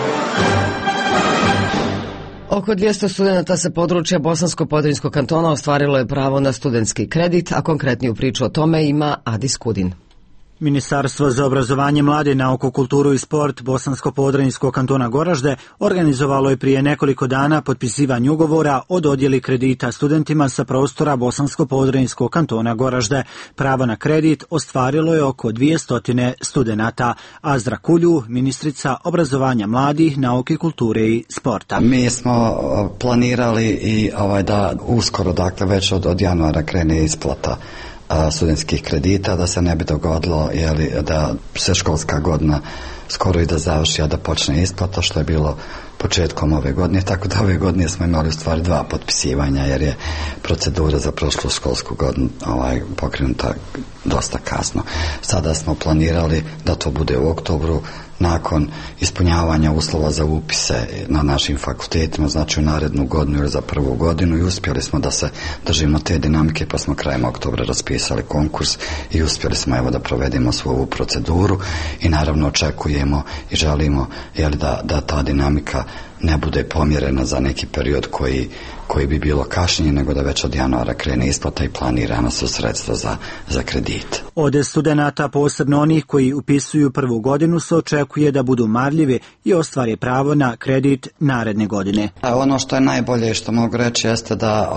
Oko 200 studenata sa područja Bosansko-Podrinjskog kantona ostvarilo je pravo na studentski kredit, a konkretniju priču o tome ima Adi Skudin. Ministarstvo za obrazovanje, mlade, nauku, kulturu i sport Bosansko-Podrinjskog kantona Goražde organizovalo je prije nekoliko dana potpisivanje ugovora o dodjeli kredita studentima sa prostora Bosansko-Podrinjskog kantona Goražde. Pravo na kredit ostvarilo je oko 200 studenata. Azdra Kulju, ministrica obrazovanja, mladih, nauke, kulture i sporta. Mi smo planirali i da uskoro, dakle već od januara krene isplata studentskih kredita, da se ne bi dogodilo da se školska godina skoro i da završi, a da počne isplata, što je bilo početkom ove godine, tako da ove godine smo imali u stvari 2 potpisivanja, jer je procedura za prošlu školsku godinu pokrenuta dosta kasno. Sada smo planirali da to bude u oktobru, nakon ispunjavanja uslova za upise na našim fakultetima, znači u narednu godinu ili za prvu godinu, i uspjeli smo da se držimo te dinamike, pa smo krajem oktobra raspisali konkurs i uspjeli smo da provedemo svu ovu proceduru i naravno očekujemo i želimo da ta dinamika ne bude pomjerena za neki period koji bi bilo kašnjenje, nego da već od januara krene isplata i planirana su sredstva za kredit. Od studenata, posebno onih koji upisuju prvu godinu, se očekuje da budu marljivi i ostvare pravo na kredit naredne godine. Ono što je najbolje što mogu reći jeste da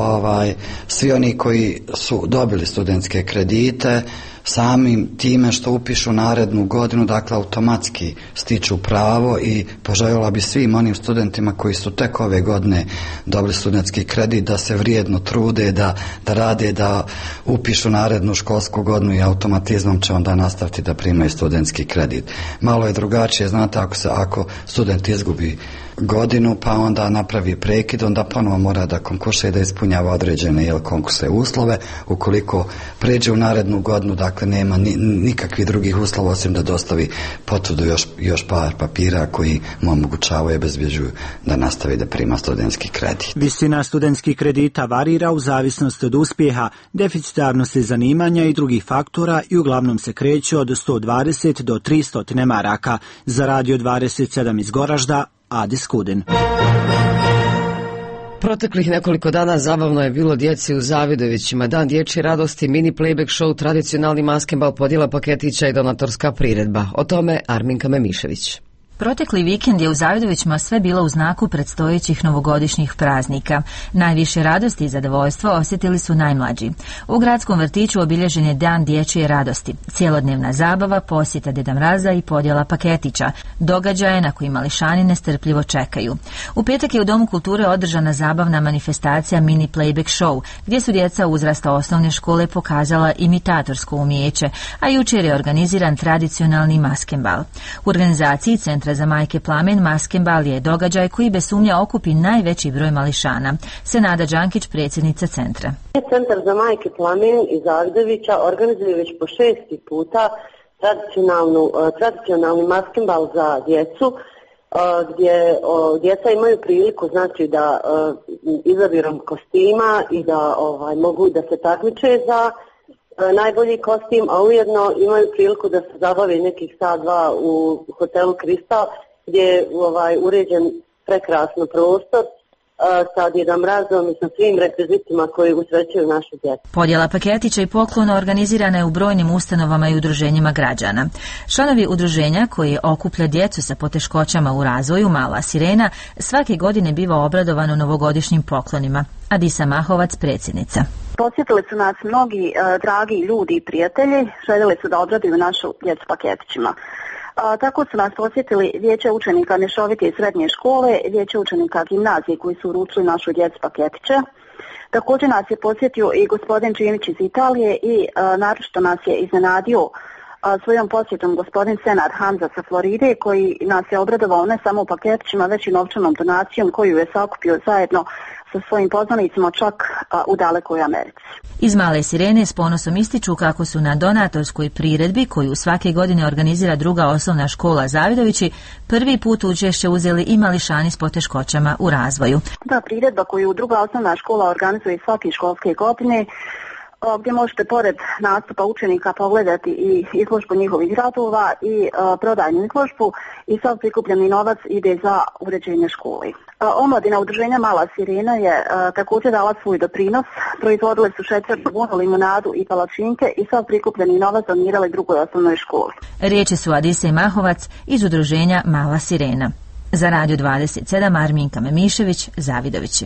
svi oni koji su dobili studentske kredite samim time što upišu narednu godinu, dakle automatski stiču pravo, i poželjela bi svim onim studentima koji su tek ove godine dobili studentski kredit da se vrijedno trude, da rade, da upišu narednu školsku godinu i automatizmom će onda nastaviti da primaju studentski kredit. Malo je drugačije, znate, ako student izgubi godinu pa onda napravi prekid, onda ponovo mora da konkursuje, da ispunjava određene konkursne uslove. Ukoliko pređe u narednu godinu, dakle nema nikakvih drugih uslova osim da dostavi potvrdu još par papira koji mu omogućavaju i obezbjeđuju da nastavi da prima studentski kredit. Visina studentskih kredita varira u zavisnosti od uspjeha, deficitarnosti zanimanja i drugih faktora i uglavnom se kreće od 120 do 300 maraka. Za Radio 27 iz Goražda, Adi Skudin. Proteklih nekoliko dana zabavno je bilo djeci u Zavidovićima. Dan dječje radosti, mini playback show, tradicionalni maskembal, podjela paketića i donatorska priredba. O tome Arminka Memišević. Protekli vikend je u Zavidovićima sve bilo u znaku predstojećih novogodišnjih praznika. Najviše radosti i zadovoljstva osjetili su najmlađi. U gradskom vrtiću obilježen je Dan dječje radosti, cijelodnevna zabava, posjeta Deda Mraza i podjela paketića, događaje na koji mališani nestrpljivo čekaju. U petak je u Domu kulture održana zabavna manifestacija mini playback show, gdje su djeca uzrasta osnovne škole pokazala imitatorsko umijeće, a jučer je organiziran tradicionalni maskembal. U organizaciji Centra za majke Plamen maskembal je događaj koji bez sumnja okupi najveći broj mališana. Senada Đankić, predsjednica centra. Centar za majke Plamen iz Zavidovića organizuje već po 6. puta tradicionalni maskembal za djecu, gdje djeca imaju priliku, znači, da izabirom kostima i da mogu da se takmiče za najbolji kostim, a ujedno imaju priliku da se zabave nekih sat dva u hotelu Kristal, gdje je uređen prekrasno prostor sa Dedom Mrazom i sa svim rekvizitima koji usrećuju našu djecu. Podjela paketića i poklona organizirana je u brojnim ustanovama i udruženjima građana. Članovi udruženja koji okuplja djecu sa poteškoćama u razvoju Mala Sirena svake godine biva obradovano novogodišnjim poklonima. Adisa Mahovac, predsjednica. Posjetili su nas mnogi dragi ljudi i prijatelji, željeli su da obraduju našu djecu paketićima. Tako su nas posjetili vijeće učenika Mješovite srednje škole, vijeće učenika gimnazije koji su uručili našu djecu paketiće. Također nas je posjetio i gospodin Činić iz Italije i naročito nas je iznenadio svojom posjetom gospodin Senad Hamza sa Floride, koji nas je obradovao ne samo u paketićima, već i novčanom donacijom koju je sakupio zajedno sa svojim poznanicima čak u dalekoj Americi. Iz Male Sirene s ponosom ističu kako su na donatorskoj priredbi, koju svake godine organizira druga osnovna škola Zavidovići, prvi put učešće uzeli i mališani s poteškoćama u razvoju. Ta priredba koju druga osnovna škola organizuje svake školske godine, gdje možete pored nastupa učenika pogledati i izložbu njihovih radova i prodajnu izložbu, i sav prikupljeni novac ide za uređenje škole. Omladina udruženja Mala Sirena je također dala svoj doprinos, proizvodile su šećernu bunu, limonadu i palačinke i sav prikupljeni novac donirali drugoj osnovnoj školi. Riječi su Adise Mahovac iz udruženja Mala Sirena. Za Radio 27 Arminka Memišević, Zavidovići.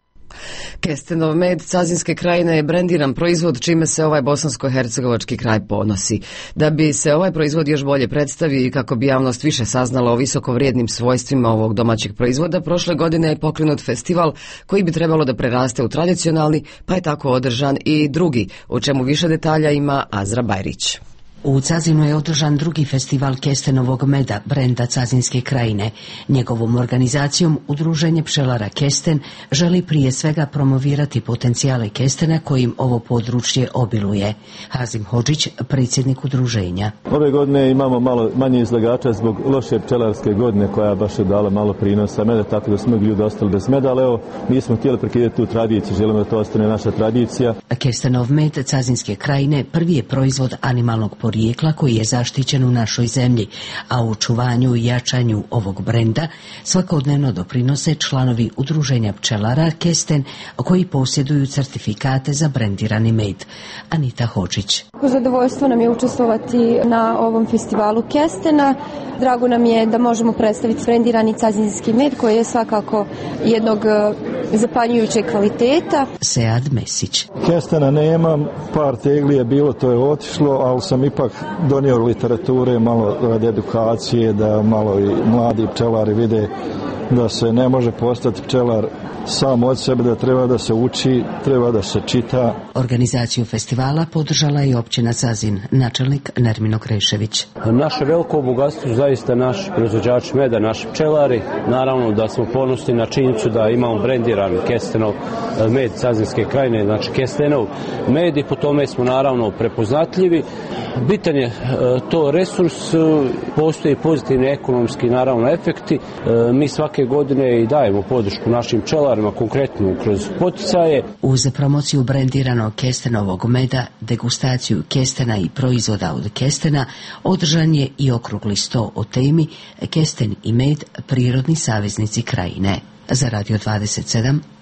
Kestenov med Cazinske krajine je brendiran proizvod, čime se ovaj bosansko-hercegovački kraj ponosi. Da bi se ovaj proizvod još bolje predstavio i kako bi javnost više saznala o visoko vrijednim svojstvima ovog domaćeg proizvoda, prošle godine je pokrenut festival koji bi trebalo da preraste u tradicionalni, pa je tako održan i drugi, o čemu više detalja ima Azra Bajrić. U Cazinu je održan drugi festival Kestenovog meda, brenda Cazinske krajine. Njegovom organizacijom Udruženje pčelara Kesten želi prije svega promovirati potencijale kestena kojim ovo područje obiluje. Hazim Hodžić, predsjednik udruženja. Ove godine imamo malo manje izlagača zbog loše pčelarske godine koja baš je dala malo prinosa meda, tako da smo ljudi ostali bez meda, ali evo, nismo htjeli prekidati tu tradiciju, želimo da to ostane naša tradicija. Kestenov med Cazinske krajine prvi je proizvod animalnog porijekla koji je zaštićen u našoj zemlji, a u očuvanju i jačanju ovog brenda svakodnevno doprinose članovi Udruženja pčelara Kesten koji posjeduju certifikate za brendirani med. Anita Hodžić. Zadovoljstvo nam je učestvovati na ovom festivalu Kestena. Drago nam je da možemo predstaviti brendirani cazinski med koji je svakako jednog zapanjujućeg kvaliteta. Sead Mesić. Kestena nemam, par tegli je bilo, to je otišlo, ali sam ipak donio literature malo radi edukacije, da malo i mladi pčelari vide da se ne može postati pčelar sam od sebe, da treba da se uči, treba da se čita. Organizaciju festivala podržala i općina Cazin, načelnik Nermino Krešević. Naše veliko bogatstvo zaista naš proizvođač meda, naši pčelari. Naravno da smo ponosni na činjenicu da imamo brendiran Kestenov med Cazinske krajine, znači Kestenov med, i po tome smo naravno prepoznatljivi. Bitan je to resurs, postoji pozitivni ekonomski naravno efekti. Mi svake godine i dajemo podršku našim pčelarima, konkretno kroz poticaje. Uz promociju brendiranog Kestenovog meda, degustaciju kestena i proizvoda od kestena, održan je i okrugli sto o temi Kesten i med, prirodni saveznici krajine. Za Radio 27,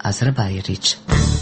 Azra Bajerić.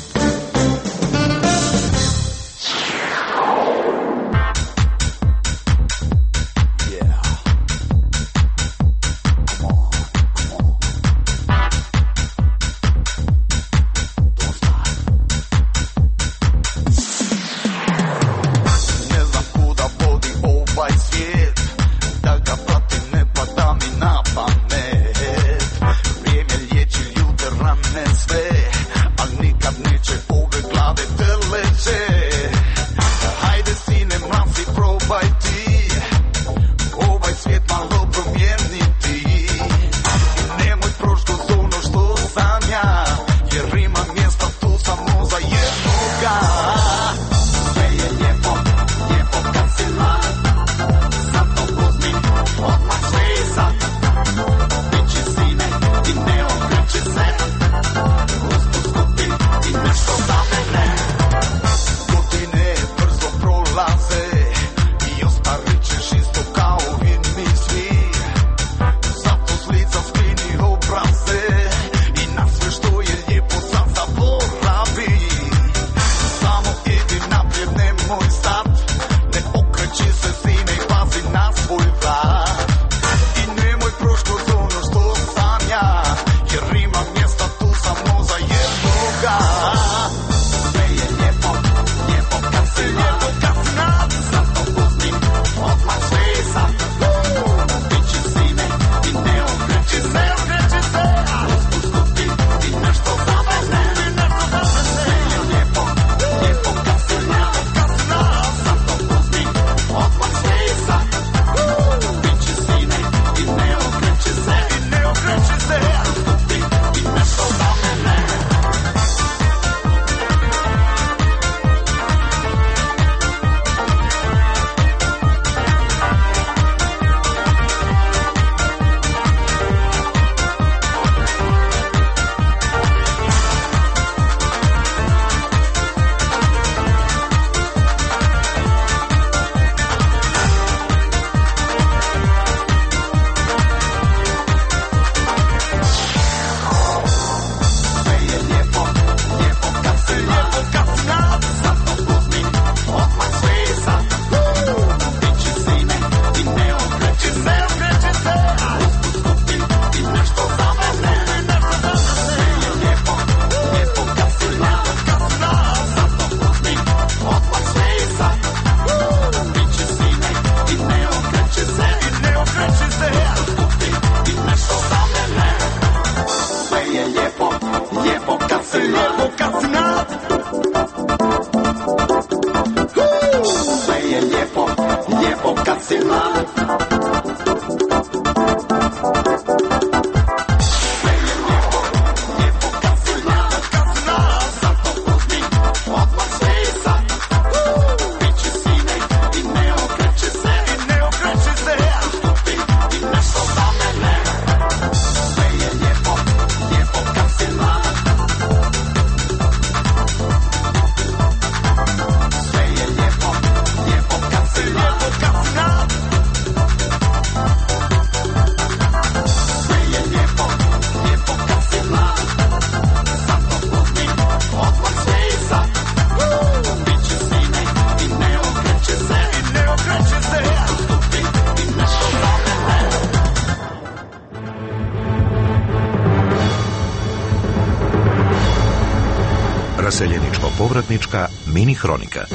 Raseljeničko-povratnička mini hronika.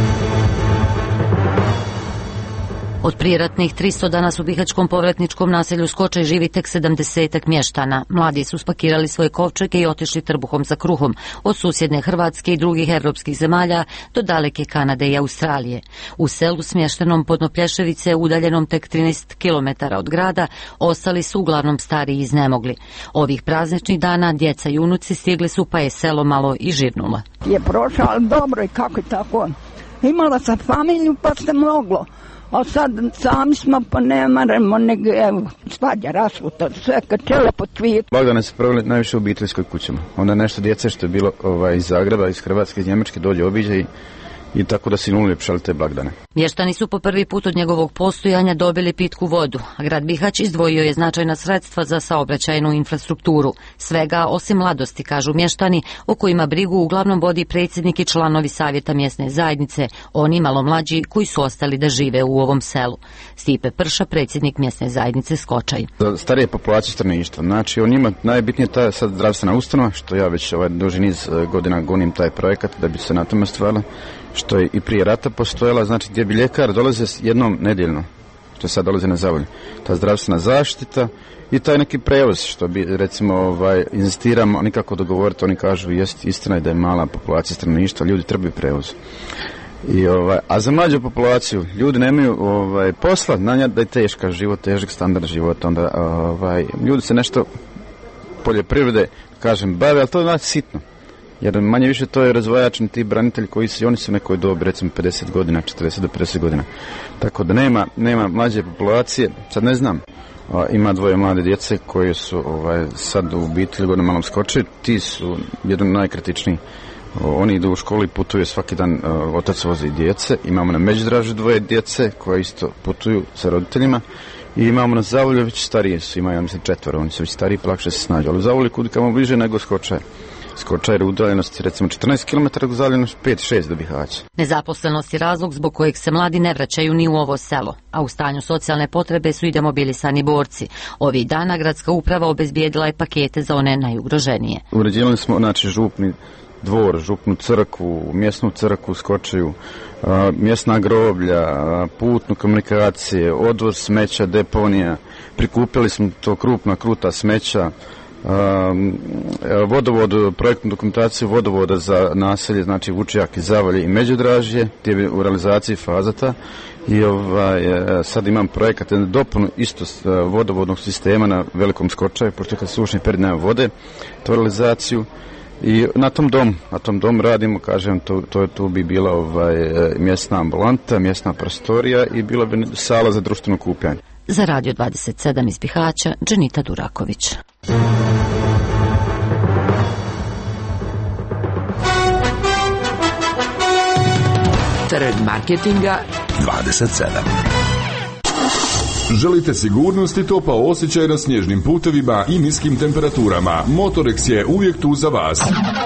Od prijeratnih 300 danas u bihaćkom povratničkom naselju Skočaj živi tek 70-ak mještana. Mladi su spakirali svoje kovčege i otišli trbuhom za kruhom od susjedne Hrvatske i drugih evropskih zemalja do daleke Kanade i Australije. U selu smještenom Podnoplješevice, udaljenom tek 13 km od grada, ostali su uglavnom stari i iznemogli. Ovih prazničnih dana djeca i unuci stigli su, pa je selo malo i živnulo. Je prošao, ali dobro, i kako je tako. Imala sam familiju, pa se moglo. A sad sami smo, pa ne maramo, nego evo, svađa, rasvuta, sve kačele po cvijetu. Blagdane se proveli najviše u obiteljskoj kućama. Onda nešto djece što je bilo iz Zagreba, iz Hrvatske, iz Njemačke dolje obiđa i tako da si uljepšali te blagdane. Mještani su po prvi put od njegovog postojanja dobili pitku vodu, a grad Bihać izdvojio je značajna sredstva za saobraćajnu infrastrukturu. Svega osim mladosti, kažu mještani, o kojima brigu uglavnom vodi predsjednik i članovi savjeta mjesne zajednice, oni malo mlađi koji su ostali da žive u ovom selu. Stipe Prša, predsjednik mjesne zajednice Skočaj. Za starije populacije stanovništva, znači on njima najbitnije ta sad zdravstvena ustanova, što ja već duži niz godina gonim taj projekat da bi se na tome stvarila, što je i prije rata postojala, znači gdje bi ljekar dolaze jednom nedjeljno, što sad dolaze na zavolju. Ta zdravstvena zaštita i taj neki prevoz, što bi recimo inzistiramo nikako dogovoriti, oni kažu jest istina je da je mala populacija stanovništva, ljudi trebaju prevoz. A za mlađu populaciju ljudi nemaju posla, znanja da je teška život, težak standard života, onda ljudi se nešto poljoprivrede, kažem, bave, ali to je znači sitno. Jer manje više to je razvojačni ti branitelji koji oni su u nekoj dobi, recimo 50 godina, 40 do 50 godina. Tako da nema mlađe populacije, sad ne znam, ima dvoje mlade djece koje su sad u obitelji godina Malom Skočaju, ti su jedan najkritičniji. Oni idu u školu i putuju svaki dan, otac vozi djece, imamo na Međudražu dvoje djece koje isto putuju sa roditeljima i imamo na Zavolju već starije su, imaju ja mislim 4, oni su već stariji pa lakše se snađu, ali u Zavolju kudikamo bliže nego Skočaje. Skočaj u udaljenosti recimo 14 km, udaljenost 5-6 do Bihaća. Nezaposlenost je razlog zbog kojeg se mladi ne vraćaju ni u ovo selo, a u stanju socijalne potrebe su i demobilisani borci. Ovih dana gradska uprava obezbijedila je pakete za one najugroženije. Uređivali smo znači župni dvor, župnu crkvu, mjesnu crkvu Skočaju, mjesna groblja, putnu komunikacije, odvoz smeća, deponija. Prikupili smo to kruta smeća, vodovod, projektnu dokumentaciju vodovoda za naselje, znači Vučijak i Zavolje i Međudražje, gdje je u realizaciji fazata i sad imam projekat dopunu isto vodovodnog sistema na Velikom Skočaju, pošto kad sušni period nema vode, to realizaciju i na tom domu radimo, kažem, tu bi bila mjesna ambulanta, mjesna prostorija i bila bi sala za društveno okupljanje. Za Radio 27 iz Bihaća, Dženita Duraković. Trg marketinga 27. Želite sigurnost i topao osjećaj na snježnim putevima i niskim temperaturama? Motorex je uvijek tu za vas.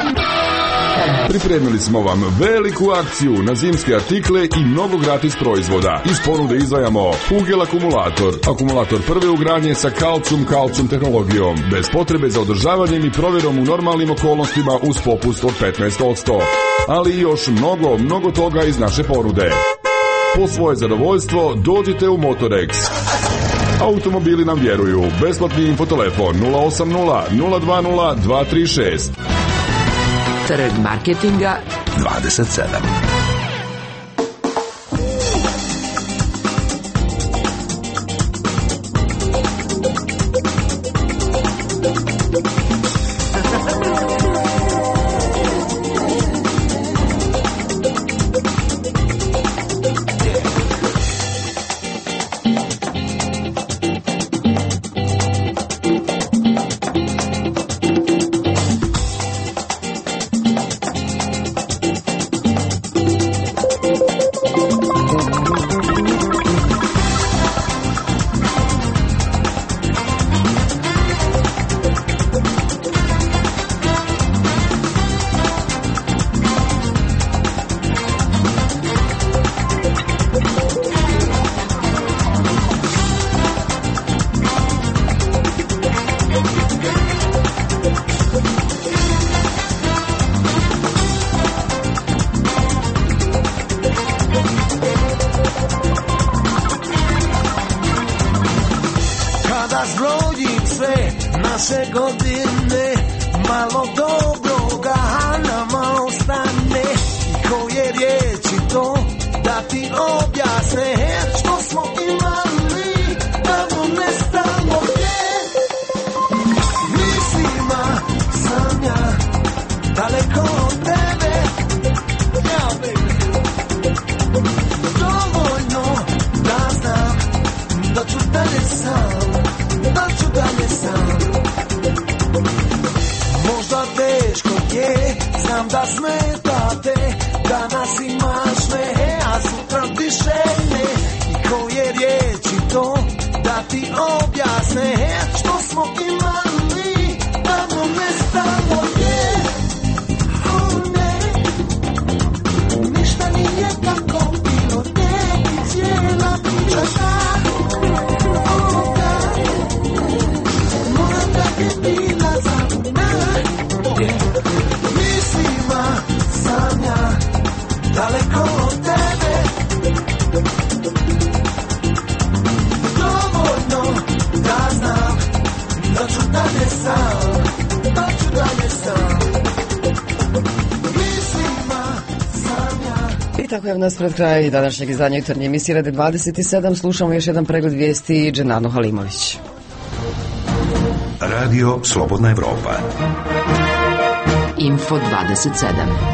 Pripremili smo vam veliku akciju na zimske artikle i mnogo gratis proizvoda. Iz ponude izdvajamo Hugel akumulator prve ugradnje sa kalcijum tehnologijom, bez potrebe za održavanjem i provjerom u normalnim okolnostima uz popust od 15%. Ali i još mnogo toga iz naše ponude. Po svoje zadovoljstvo dođite u Motorex. Automobili nam vjeruju. Besplatni infotelefon 080 020 236. Trg marketinga 27. Možda teško je, znam da smetate, da nas imaš sve što smo imali davno nestalo je. Ništa nije tako bilo, neki cijela priča zna. Moram da bi bila za mene. Mislima sam ja daleko od tebe. Dovoljno da znam da ću dalje sam, da ću dalje sam. I tako je nas pred kraj današnjeg izdanja jutarnje emisije Rade 27. Slušamo još jedan pregled vijesti Dženano Halimović. Radio Slobodna Evropa. Info 27.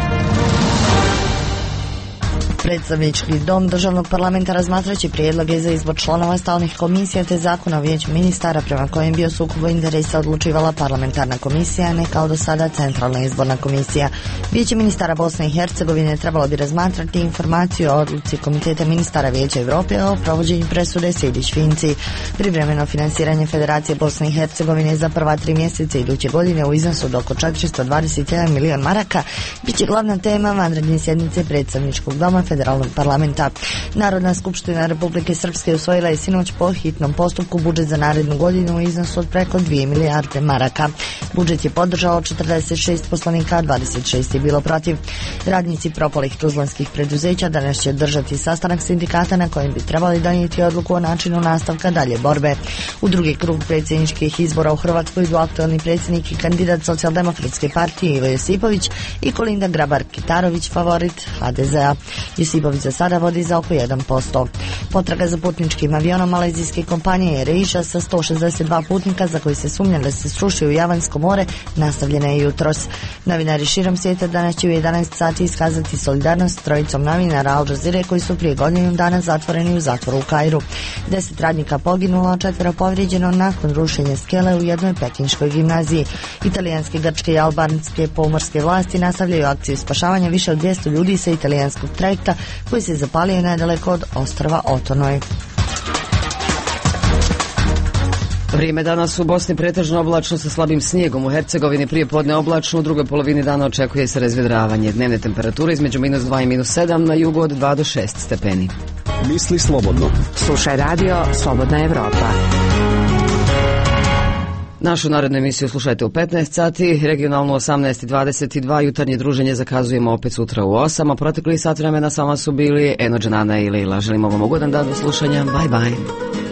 Predstavnički dom državnog parlamenta razmatraće prijedloge za izbor članova stalnih komisija te zakona o vijeću ministara prema kojem bi o sukobu interesa odlučivala parlamentarna komisija, a ne kao do sada centralna izborna komisija. Vijeće ministara Bosne i Hercegovine trebalo bi razmatrati informaciju o odluci Komiteta ministara Vijeća Europe o provođenju presude Sejdić-Finci. Privremeno finansiranje Federacije Bosne i Hercegovine za prva 3 mjeseca iduće godine u iznosu od oko 421 milion maraka bit će glavna tema vanredne sjednice predstavničkog doma Federalnog parlamenta. Narodna skupština Republike Srpske usvojila je sinoć po hitnom postupku budžet za narednu godinu u iznosu od preko 2 milijarde maraka. Budžet je podržalo 46 poslanika, a 26 je bilo protiv. Radnici propalih tuzlanskih preduzeća danas će držati sastanak sindikata na kojem bi trebali donijeti odluku o načinu nastavka dalje borbe. U drugi krug predsjedničkih izbora u Hrvatskoj idu aktualni predsjednik i kandidat Socijaldemokratske partije Ivo Josipović i Kolinda Grabar-Kitarović, favorit HDZ-a. Josipović za sada vodi za oko 1%. Potraga za putničkim avionom malezijske kompanije AirAsia sa 162 putnika za koji se sumnja da se srušio u Javansko more nastavljena je jutros. Novinari širom svijeta danas će u 11 sati iskazati solidarnost s trojicom novinara Al Jazeere koji su prije godinu dana zatvoreni u zatvoru u Kairu. 10 radnika poginulo, a 4 povrijeđeno nakon rušenja skele u jednoj pekinškoj gimnaziji. Italijanske, grčke i albanske pomorske vlasti nastavljaju akciju spašavanja više od 200 ljudi sa italijanskog trajekta koji se zapalio nedaleko od ostrva Otonoj. Vrijeme danas u Bosni pretežno oblačno sa slabim snijegom, u Hercegovini prije podne oblačno, u drugoj polovini dana očekuje se razvedravanje. Dnevne temperature između -2 i -7, na jugu od 2 do 6 stepeni. Misli slobodno. Slušaj radio Slobodna Evropa. Našu narednu emisiju slušajte u 15 sati, regionalno 18:22, jutarnje druženje zakazujemo opet sutra u 8, a protekli sat vremena s vama su bili Eno, Dženana i Leila. Želimo vam ugodan dan do slušanja, bye bye.